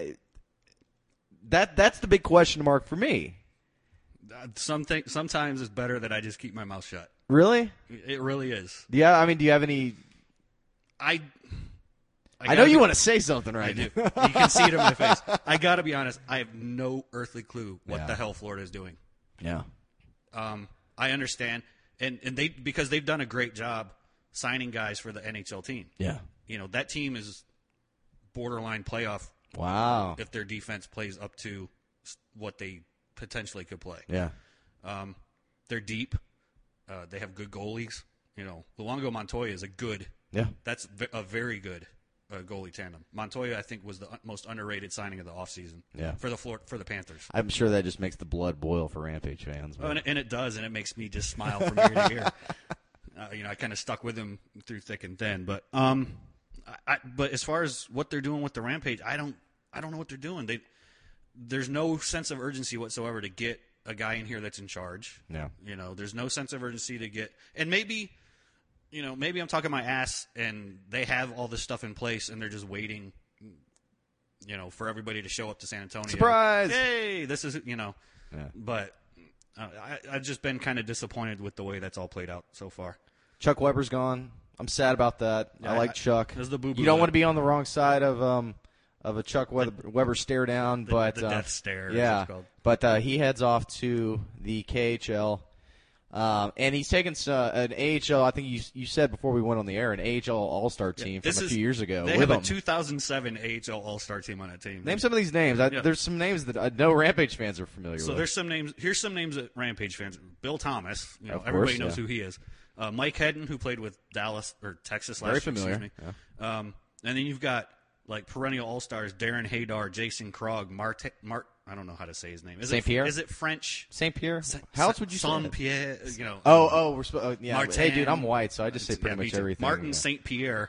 That that's the big question mark for me. Uh, Something sometimes it's better that I just keep my mouth shut. Really? It really is. Yeah. I mean, do you have any? I. I, know you want to say something right I do. now. You can see it in my face. I got to be honest. I have no earthly clue what Yeah. the hell Florida is doing. Yeah. Um, I understand, and and they because they've done a great job signing guys for the N H L team. Yeah. You know that team is borderline playoff Wow. if their defense plays up to s- what they potentially could play. Yeah. Um, they're deep. Uh, they have good goalies. You know, Luongo Montoya is a good. Yeah. That's v- a very good uh, goalie tandem. Montoya, I think, was the un- most underrated signing of the offseason. Yeah. For the Flor- for the Panthers. I'm sure that just makes the blood boil for Rampage fans. Oh, and, it, and it does, and it makes me just smile from ear to ear. Uh, you know, I kind of stuck with him through thick and thin. But um, I, I, but as far as what they're doing with the Rampage, I don't, I don't know what they're doing. They, there's no sense of urgency whatsoever to get a guy in here that's in charge. Yeah. You know, there's no sense of urgency to get, and maybe, you know, maybe I'm talking my ass, and they have all this stuff in place, and they're just waiting, you know, for everybody to show up to San Antonio. Surprise! Hey, this is, you know, Yeah. but. Uh, I, I've just been kind of disappointed with the way that's all played out so far. Chuck Weber's gone. I'm sad about that. Yeah, I like I- Chuck. there's the boo-boo You don't there. want to be on the wrong side of um of a Chuck Weber, Weber stare down, the- but the uh, death stare, as Yeah, it's called. but uh, he heads off to the K H L. Um, and he's taken uh, an A H L. I think you you said before we went on the air, an A H L All Star team This from a is- few years ago. They with have him. a two thousand seven A H L All-Star team on that team. Name some of these names. I, Yeah. There's some names that I know Rampage fans are familiar So with. there's some names. Here's some names that Rampage fans. Bill Thomas. You know, Of course, everybody knows yeah. who he is. Uh, Mike Hedden, who played with Dallas or Texas last Very year. familiar, Excuse me. Um, and then you've got like perennial All-Stars: Darren Haydar, Jason Krog, Mart. Mart. I don't know how to say his name. Is Saint it, Pierre? Is it French? Saint Pierre. How else would you say Saint it? Pierre? You know. Oh, um, oh, we're sp- oh, yeah. Martin. Hey, dude, I'm white, so I just say Yeah, pretty me much too. everything. Martin yeah. Saint Pierre,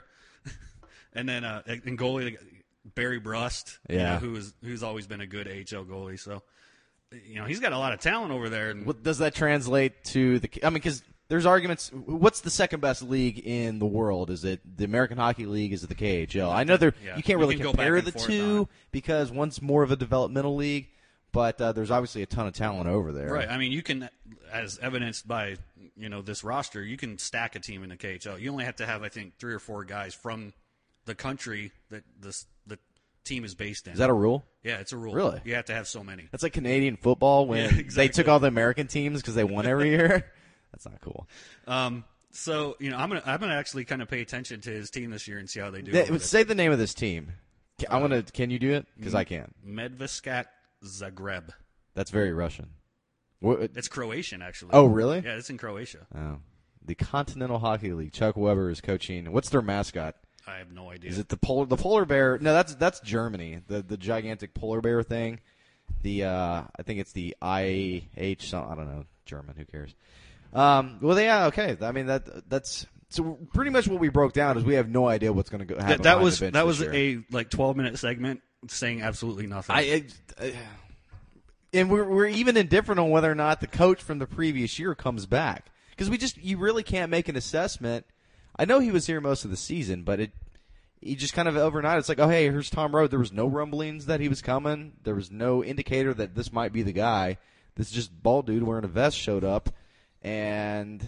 and then uh, in goalie Barry Brust, you Yeah. know, who is who's always been a good A H L goalie. So, you know, he's got a lot of talent over there. And What does that translate to the? I mean, because there's arguments. What's the second best league in the world? Is it the American Hockey League? Is it the K H L? I know there. Yeah, you can't we really can go compare back the and forth on two it. because one's more of a developmental league, but uh, there's obviously a ton of talent over there. right, I mean, you can, as evidenced by you know this roster, you can stack a team in the K H L. You only have to have, I think, three or four guys from the country that this the team is based in. Is that a rule? yeah, it's a rule. Really? You have to have so many. That's like Canadian football when Yeah, they exactly. took all the American teams because they won every year. That's not cool. Um, so you know, I'm gonna I'm gonna actually kind of pay attention to his team this year and see how they do. They- over there. say the name of this team. Ca- I want to. Can you do it? Because I can. Medvescat Zagreb. That's very Russian. What, It's Croatian, actually. oh, really? Yeah, it's in Croatia. Oh. The Continental Hockey League. Chuck Weber is coaching. What's their mascot? I have no idea. Is it the polar the polar bear? No, that's that's Germany. The the gigantic polar bear thing. The uh, I think it's the I H. Some, I don't know. German. Who cares? Um, well, yeah. Okay. I mean that that's so pretty much what we broke down is we have no idea what's going to go happen. that, that behind was the bench that this was year. a like twelve minute segment saying absolutely nothing. I, I, I and we're we're even indifferent on whether or not the coach from the previous year comes back because we just you really can't make an assessment. I know he was here most of the season, but it he just kind of overnight it's like, oh hey, here's Tom Rowe. There was no rumblings that he was coming. There was no indicator that this might be the guy. This just bald dude wearing a vest showed up, and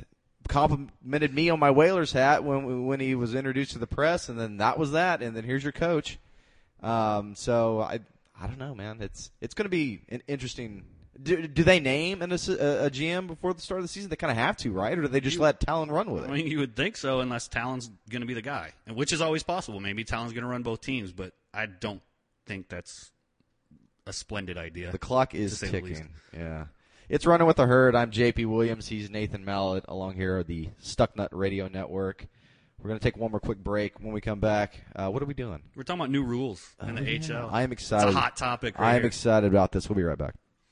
complimented me on my Whalers hat when when he was introduced to the press, and then that was that, and then here's your coach. Um, so I I don't know, man. It's it's going to be an interesting. Do, do they name an, a, a G M before the start of the season? They kind of have to, right? Or do they just you, let Talon run with it? I mean, you would think so, unless Talon's going to be the guy, and which is always possible. Maybe Talon's going to run both teams, but I don't think that's a splendid idea. The clock is to say the least. ticking. Yeah. It's Running with the Herd. I'm J P Williams. He's Nathan Mallett along here at the Stucknut Radio Network. We're going to take one more quick break. When we come back, uh, what are we doing? We're talking about new rules in the Oh, yeah. H L. I am excited. It's a hot topic right I am here. excited about this. We'll be right back.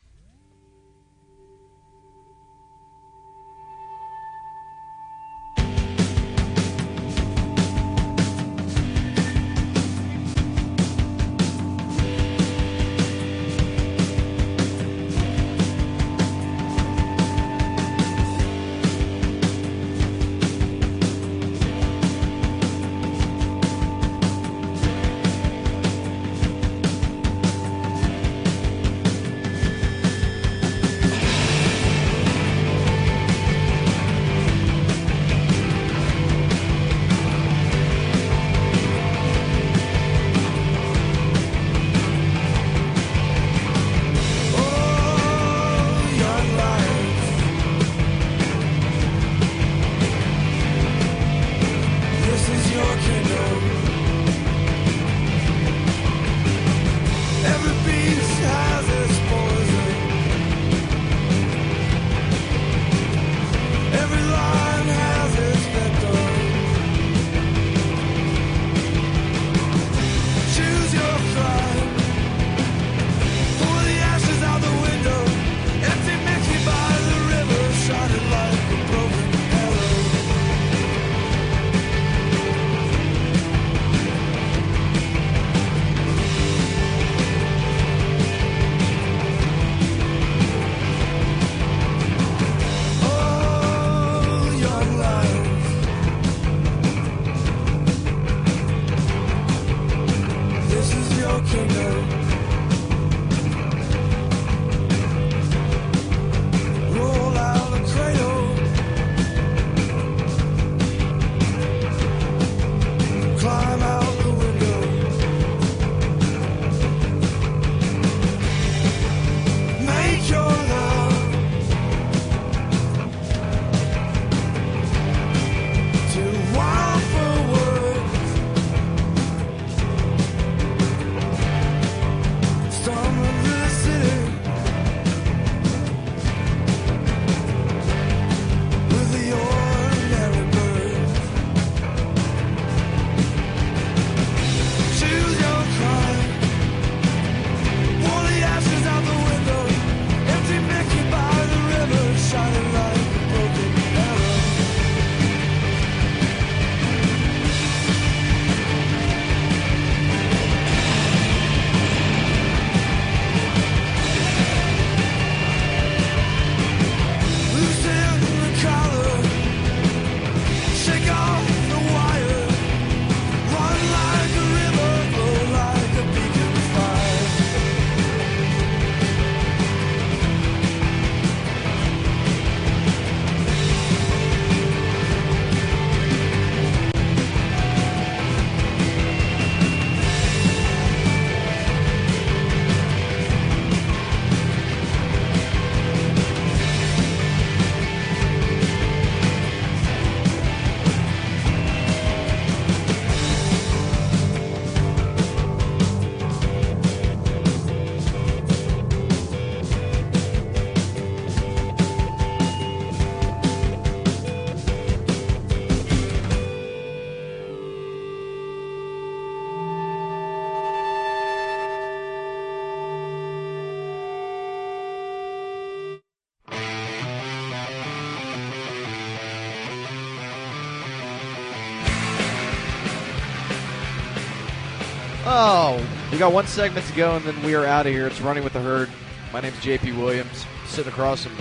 Oh, we got one segment to go, and then we are out of here. It's Running with the Herd. My name's J P Williams. Sitting across from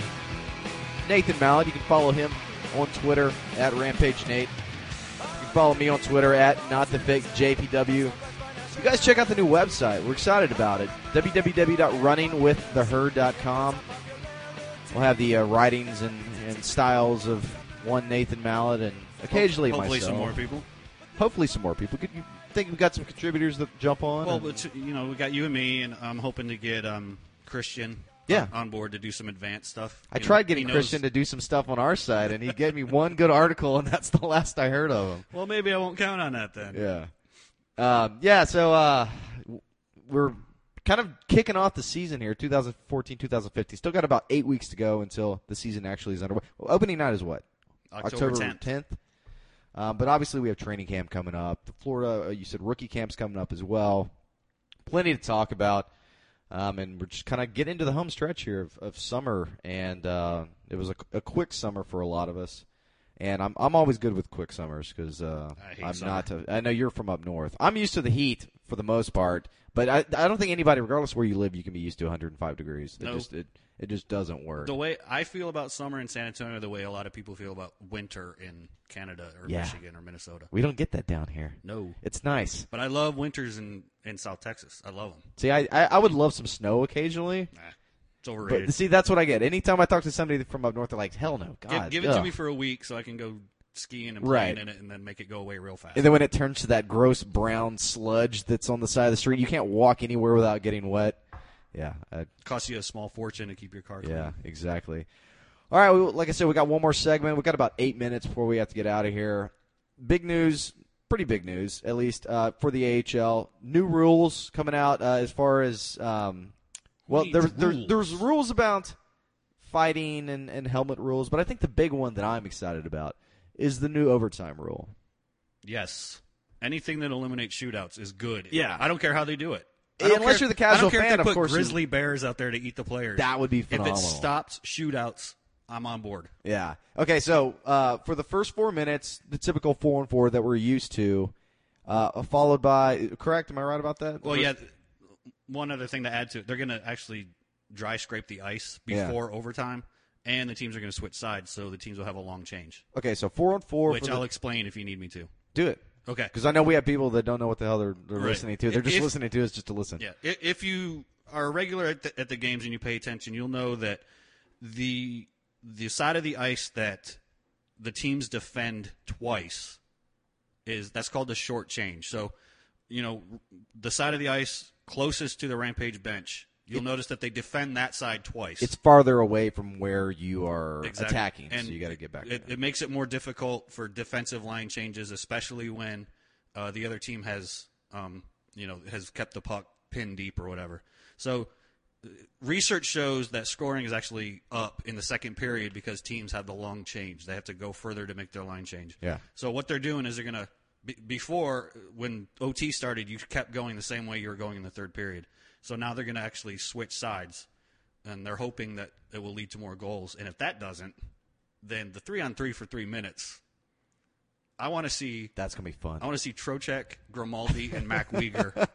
Nathan Mallett. You can follow him on Twitter at Rampage Nate. You can follow me on Twitter at Not The Fake J P W. You guys check out the new website. We're excited about it. w w w dot running with the herd dot com. We'll have the uh, writings and, and styles of one Nathan Mallett, and occasionally Hopefully myself. some more people. Hopefully some more people. Could you think we got some contributors that jump on? Well, and- but, you know, we got you and me, and I'm hoping to get um, Christian Yeah. on, on board to do some advanced stuff. I You know, tried getting he knows- Christian to do some stuff on our side, and he gave me one good article, and that's the last I heard of him. Well, maybe I won't count on that then. Yeah. Um, yeah, so uh, we're kind of kicking off the season here, twenty fourteen twenty fifteen. Still got about eight weeks to go until the season actually is underway. Well, opening night is what? October tenth. Um, but obviously we have training camp coming up. The Florida, uh, you said rookie camp's coming up as well. Plenty to talk about. Um, and we're just kind of getting into the home stretch here of, of summer. And uh, it was a, a quick summer for a lot of us. And I'm I'm always good with quick summers because uh, I hate I'm summer. not. A, I know you're from up north. I'm used to the heat for the most part, but I I don't think anybody, regardless of where you live, you can be used to one hundred five degrees. It No. just it it just doesn't work. The way I feel about summer in San Antonio, the way a lot of people feel about winter in Canada or Yeah. Michigan or Minnesota. We don't get that down here. No. It's nice. But I love winters in, in South Texas. I love them. See, I, I I would love some snow occasionally, Nah, it's overrated. but see, that's what I get. Anytime I talk to somebody from up north, they're like, "Hell no, give God, give it to ugh." me for a week so I can go skiing and Right. playing in it and then make it go away real fast. And then when it turns to that gross brown sludge that's on the side of the street, you can't walk anywhere without getting wet. Yeah, I, Costs you a small fortune to keep your car clean. yeah, exactly. All right, we, like I said, we got one more segment. We got about eight minutes before we have to get out of here. Big news, pretty big news, at least uh, for the A H L. New rules coming out uh, as far as um, well, needs there, there rules? there's rules about fighting and, and helmet rules, but I think the big one that I'm excited about is the new overtime rule. Yes. Anything that eliminates shootouts is good. Yeah. I don't care how they do it. I Yeah, don't unless care- you're the casual I don't care fan, if they of put course you- grizzly bears out there to eat the players. That would be If phenomenal. it stops shootouts, I'm on board. Yeah. Okay, so uh, for the first four minutes, the typical four and four that we're used to, uh, followed by, correct? Am I right about that? Well, yeah. One other thing to add to it, they're going to actually dry scrape the ice Yeah. before overtime, and the teams are going to switch sides, so the teams will have a long change, Okay, so four and four. which for the, I'll explain if you need me to. do it. Okay. Because I know we have people that don't know what the hell they're, they're Right. listening to. They're just If- listening to us just to listen. Yeah, I- if you are a regular at the, at the games and you pay attention, you'll know that the the side of the ice that the teams defend twice is that's called the short change. So, you know, the side of the ice closest to the Rampage bench, you'll notice that they defend that side twice. It's farther away from where you are Exactly. attacking, and so you got to get back. It, to it makes it more difficult for defensive line changes, especially when uh, the other team has, um, you know, has kept the puck pinned deep or whatever. So, uh, research shows that scoring is actually up in the second period because teams have the long change. They have to go further to make their line change. Yeah. So what they're doing is they're going to be, before when O T started, you kept going the same way you were going in the third period. So now they're going to actually switch sides, and they're hoping that it will lead to more goals. And if that doesn't, then the three on three for three minutes, I want to see. That's gonna be fun. I want to see Trocheck, Grimaldi, and Mac Weegar.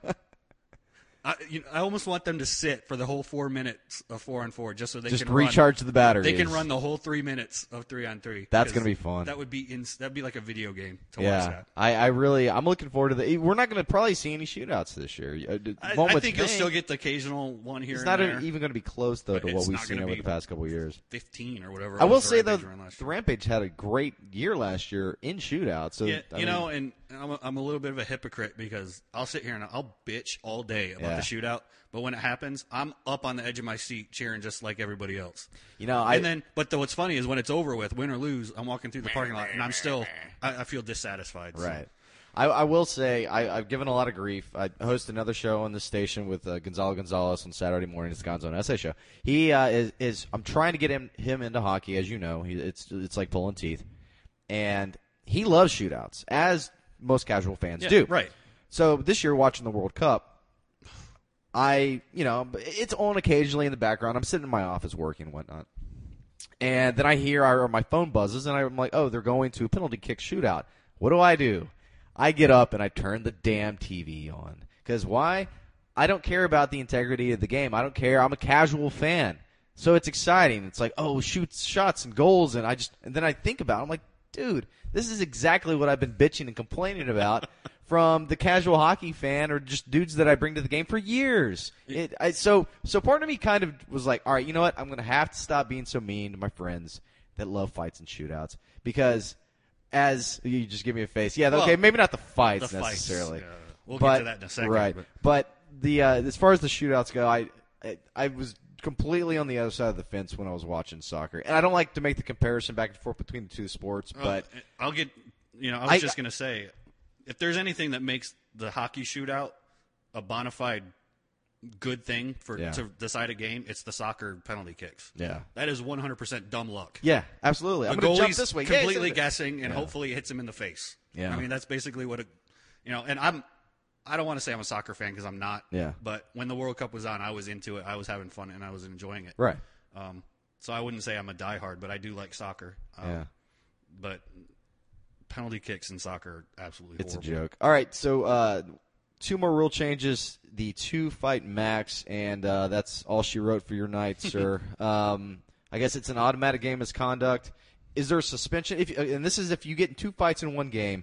I, you know, I almost want them to sit for the whole four minutes of four on four, just so they Just can recharge run, the batteries. They can run the whole three minutes of three on three. That's 'cause gonna be fun. That would be in, that'd be like a video game to watch Yeah, that. I, I really, I'm looking forward to the. We're not going to probably see any shootouts this year. Uh, d- I, one I would think you'll still get the occasional one here It's and not there. even going to be close though But to it's what we've not seen gonna over be the past couple of years. fifteen or whatever. I will was the say though, Rampage ran last the year. Rampage had a great year last year in shootouts. So Yeah, I you mean, know, and I'm a, I'm a little bit of a hypocrite because I'll sit here and I'll bitch all day about Yeah. the shootout, but when it happens, I'm up on the edge of my seat cheering just like everybody else. you know, I and then, but the, what's funny is when it's over with, win or lose, I'm walking through the parking lot and I'm still, I, I feel dissatisfied. so. right. I, I will say I, I've given a lot of grief. I host another show on the station with uh, Gonzalo Gonzalez on Saturday morning. It's Gonzo and S A show. He uh, is, is I'm trying to get him him into hockey, as you know. He, it's it's like pulling teeth, and he loves shootouts, as most casual fans Yeah, do. right. So this year, watching the World Cup, I you know it's on occasionally in the background. I'm sitting in my office working and whatnot, and then I hear or my phone buzzes, and I'm like, oh, they're going to a penalty kick shootout. What do I do? I get up and I turn the damn T V on. Because why? I don't care about the integrity of the game. I don't care. I'm a casual fan. So it's exciting. It's like, oh, shoots, shots, and goals. And I just, and then I think about it. I'm like, dude, this is exactly what I've been bitching and complaining about from the casual hockey fan or just dudes that I bring to the game for years. It, I, so, so part of me kind of was like, all right, you know what? I'm going to have to stop being so mean to my friends that love fights and shootouts because as you just give me a face. Yeah, Well, okay, maybe not the fights the fights, necessarily. yeah. We'll but, get to that in a second. Right. But, But the uh, as far as the shootouts go, I, I I was completely on the other side of the fence when I was watching soccer. And I don't like to make the comparison back and forth between the two sports, but uh, I'll get, you know, I was I- just going to say, if there's anything that makes the hockey shootout a bona fide good thing for Yeah. to decide a game, it's the soccer penalty kicks. yeah. That is one hundred percent dumb luck. Yeah, absolutely. The I'm going to jump goalie's this way. Yeah, completely it's- guessing, and Yeah. hopefully it hits him in the face. Yeah. I mean, that's basically what it, you know, and I'm, I don't want to say I'm a soccer fan because I'm not. Yeah. But when the World Cup was on, I was into it. I was having fun, and I was enjoying it. Right. Um, so I wouldn't say I'm a diehard, but I do like soccer. Um, Yeah. But penalty kicks in soccer are absolutely It's horrible. a joke. All right, so uh, two more rule changes. The two fight max, and uh, that's all she wrote for your night, sir. Um, I guess it's an automatic game misconduct. Is there a suspension? If and this is if you get in two fights in one game,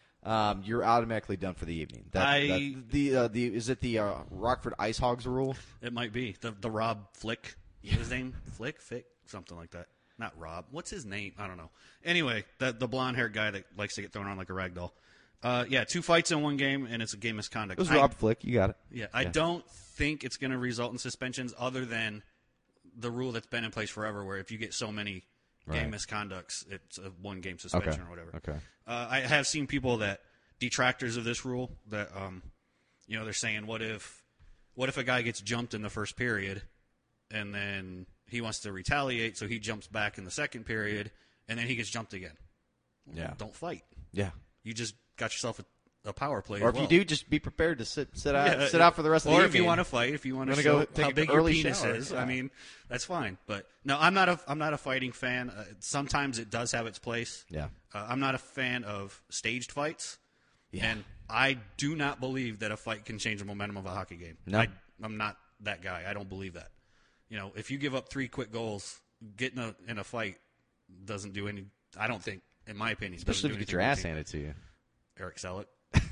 um, you're automatically done for the evening. That, I- that- the uh, the is it the uh, Rockford Ice Hogs rule? It might be the the Rob Flick. Is his name Flick? Fick? Something like that. Not Rob. What's his name? I don't know. Anyway, the the blonde haired guy that likes to get thrown around like a rag doll. Uh, yeah, two fights in one game, and it's a game misconduct. It was I- Rob Flick. You got it. Yeah, I don't think it's going to result in suspensions other than the rule that's been in place forever, where if you get so many game Right. misconducts, it's a one game suspension Okay. or whatever. Okay. Uh, I have seen people that detractors of this rule that um, you know, they're saying, what if what if a guy gets jumped in the first period and then he wants to retaliate, so he jumps back in the second period and then he gets jumped again? Well, Yeah. don't fight. Yeah. You just got yourself a, a power play. Or as if you well. do, just be prepared to sit sit out Yeah, sit out for the rest of the or evening. if you want to fight, if you want to Wanna show go take how an big early your penis shower, is, yeah. I mean, that's fine. But no, I'm not a I'm not a fighting fan. Uh, sometimes it does have its place. Yeah. Uh, I'm not a fan of staged fights, Yeah. and I do not believe that a fight can change the momentum of a hockey game. No. I, I'm not that guy. I don't believe that. You know, if you give up three quick goals, getting a in a fight doesn't do any. I don't think, in my opinion, Especially if you get your ass handed to you. Eric Sellett.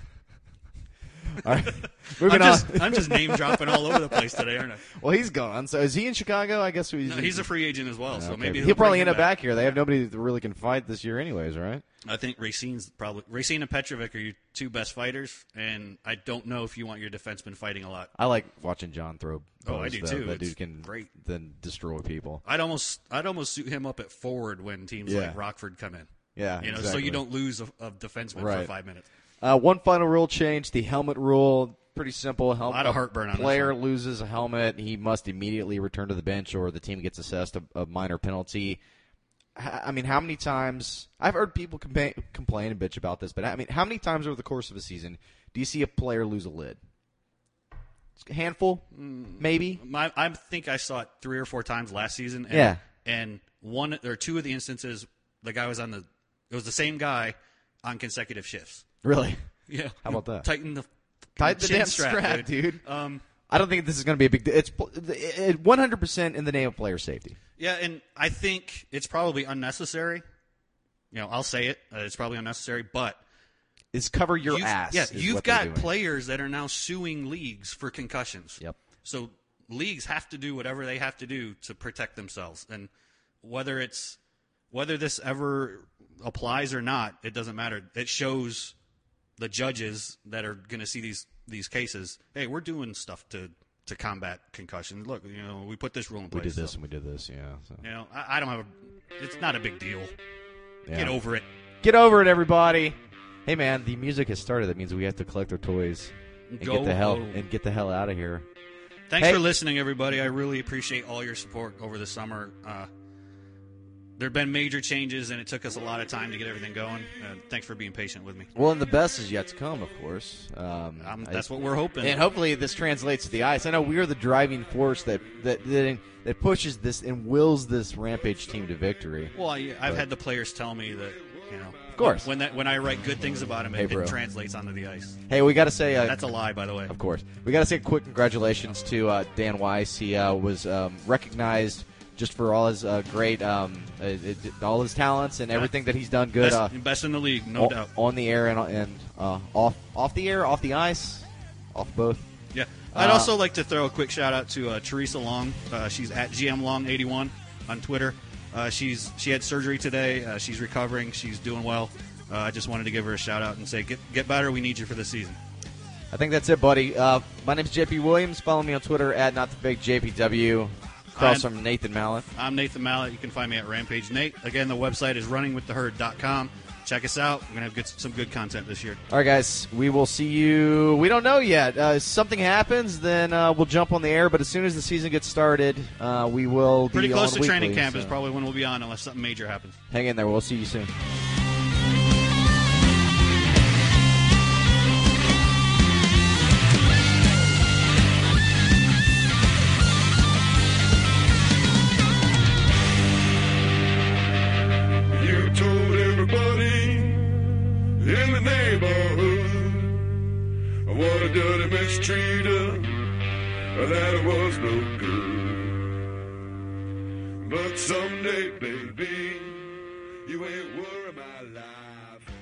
All right. Moving I'm just, on. I'm just name dropping all over the place today, aren't I? Well, he's gone. So is he in Chicago? I guess he's, No, he's a free agent as well, so Okay. maybe he'll, he'll probably bring end him up back here. They have nobody that really can fight this year, anyways, right? I think Racine's probably Racine and Petrovic are your two best fighters, and I don't know if you want your defenseman fighting a lot. I like watching John throw. Oh, I bows, do though. too. That It's dude can great. then destroy people. I'd almost I'd almost suit him up at forward when teams Yeah. like Rockford come in. Yeah, You know, so exactly. you don't lose a, a defenseman Right. for five minutes. Uh, one final rule change: the helmet rule. Pretty simple. Hel- A lot of heartburn on this player one. loses a helmet, he must immediately return to the bench, or the team gets assessed a, a minor penalty. H- I mean, how many times I've heard people compa- complain and bitch about this, but I mean, how many times over the course of a season do you see a player lose a lid? A handful, maybe. My, I think I saw it three or four times last season. And, Yeah. and one or two of the instances, the guy was on the it was the same guy on consecutive shifts. Really? Yeah, How about that? Tighten the Tighten the chin damn strap, strap, dude. Um, I don't think this is going to be a big deal. It's it, one hundred percent in the name of player safety. Yeah, and I think it's probably unnecessary. You know, I'll say it. Uh, it's probably unnecessary, but Is cover your you've, ass. Yeah, is you've what they're got doing. players that are now suing leagues for concussions. Yep. So leagues have to do whatever they have to do to protect themselves, and whether it's whether this ever applies or not, it doesn't matter. It shows the judges that are going to see these these cases. Hey, we're doing stuff to to combat concussion. Look, you know, we put this rule in We place. did this so, and we did this. Yeah. So. you know, I, I don't have a. It's not a big deal. Yeah. Get over it. Get over it, everybody. Hey, man, the music has started. That means we have to collect our toys and Go get the hell home. and get the hell out of here. Thanks Hey. for listening, everybody. I really appreciate all your support over the summer. Uh, there have been major changes, and it took us a lot of time to get everything going. Uh, thanks for being patient with me. Well, and the best is yet to come, of course. Um, Um, I- that's what we're hoping. And hopefully this translates to the ice. I know we are the driving force that that that, that pushes this and wills this Rampage team to victory. well, I, I've But- had the players tell me that, you know, of course. when that when I write good things about him, Hey, it, bro. it translates onto the ice. Hey, we got to say uh, That's a lie, by the way. Of course. We got to say a quick congratulations to uh, Dan Weiss. He uh, was um, recognized just for all his uh, great, um, uh, it, all his talents and everything that he's done good Best, uh, best in the league, no o- doubt. on the air and, and uh, off off the air, off the ice, off both. Yeah. I'd Uh, also like to throw a quick shout out to uh, Teresa Long. Uh, she's at G M Long eighty-one on Twitter. Uh, she's she had surgery today. Uh, she's recovering. She's doing well. Uh, I just wanted to give her a shout out and say, get get better. We need you for the season. I think that's it, buddy. Uh, my name's J P Williams. Follow me on Twitter at not the big J P W. Across I'm- from Nathan Mallett. I'm Nathan Mallett. You can find me at Rampage Nate. Again, the website is running with the herd dot com. Check us out. We're gonna have good, some good content this year. All right, guys. We will see you. We don't know yet. Uh, if something happens, then uh, we'll jump on the air. But as soon as the season gets started, uh, we will Pretty be close on to training weekly, camp so is probably when we'll be on, unless something major happens. hang in there. We'll see you soon. You told everybody in the neighborhood what a dirty mistreater, that it was no good. But someday, baby, you ain't worry my life.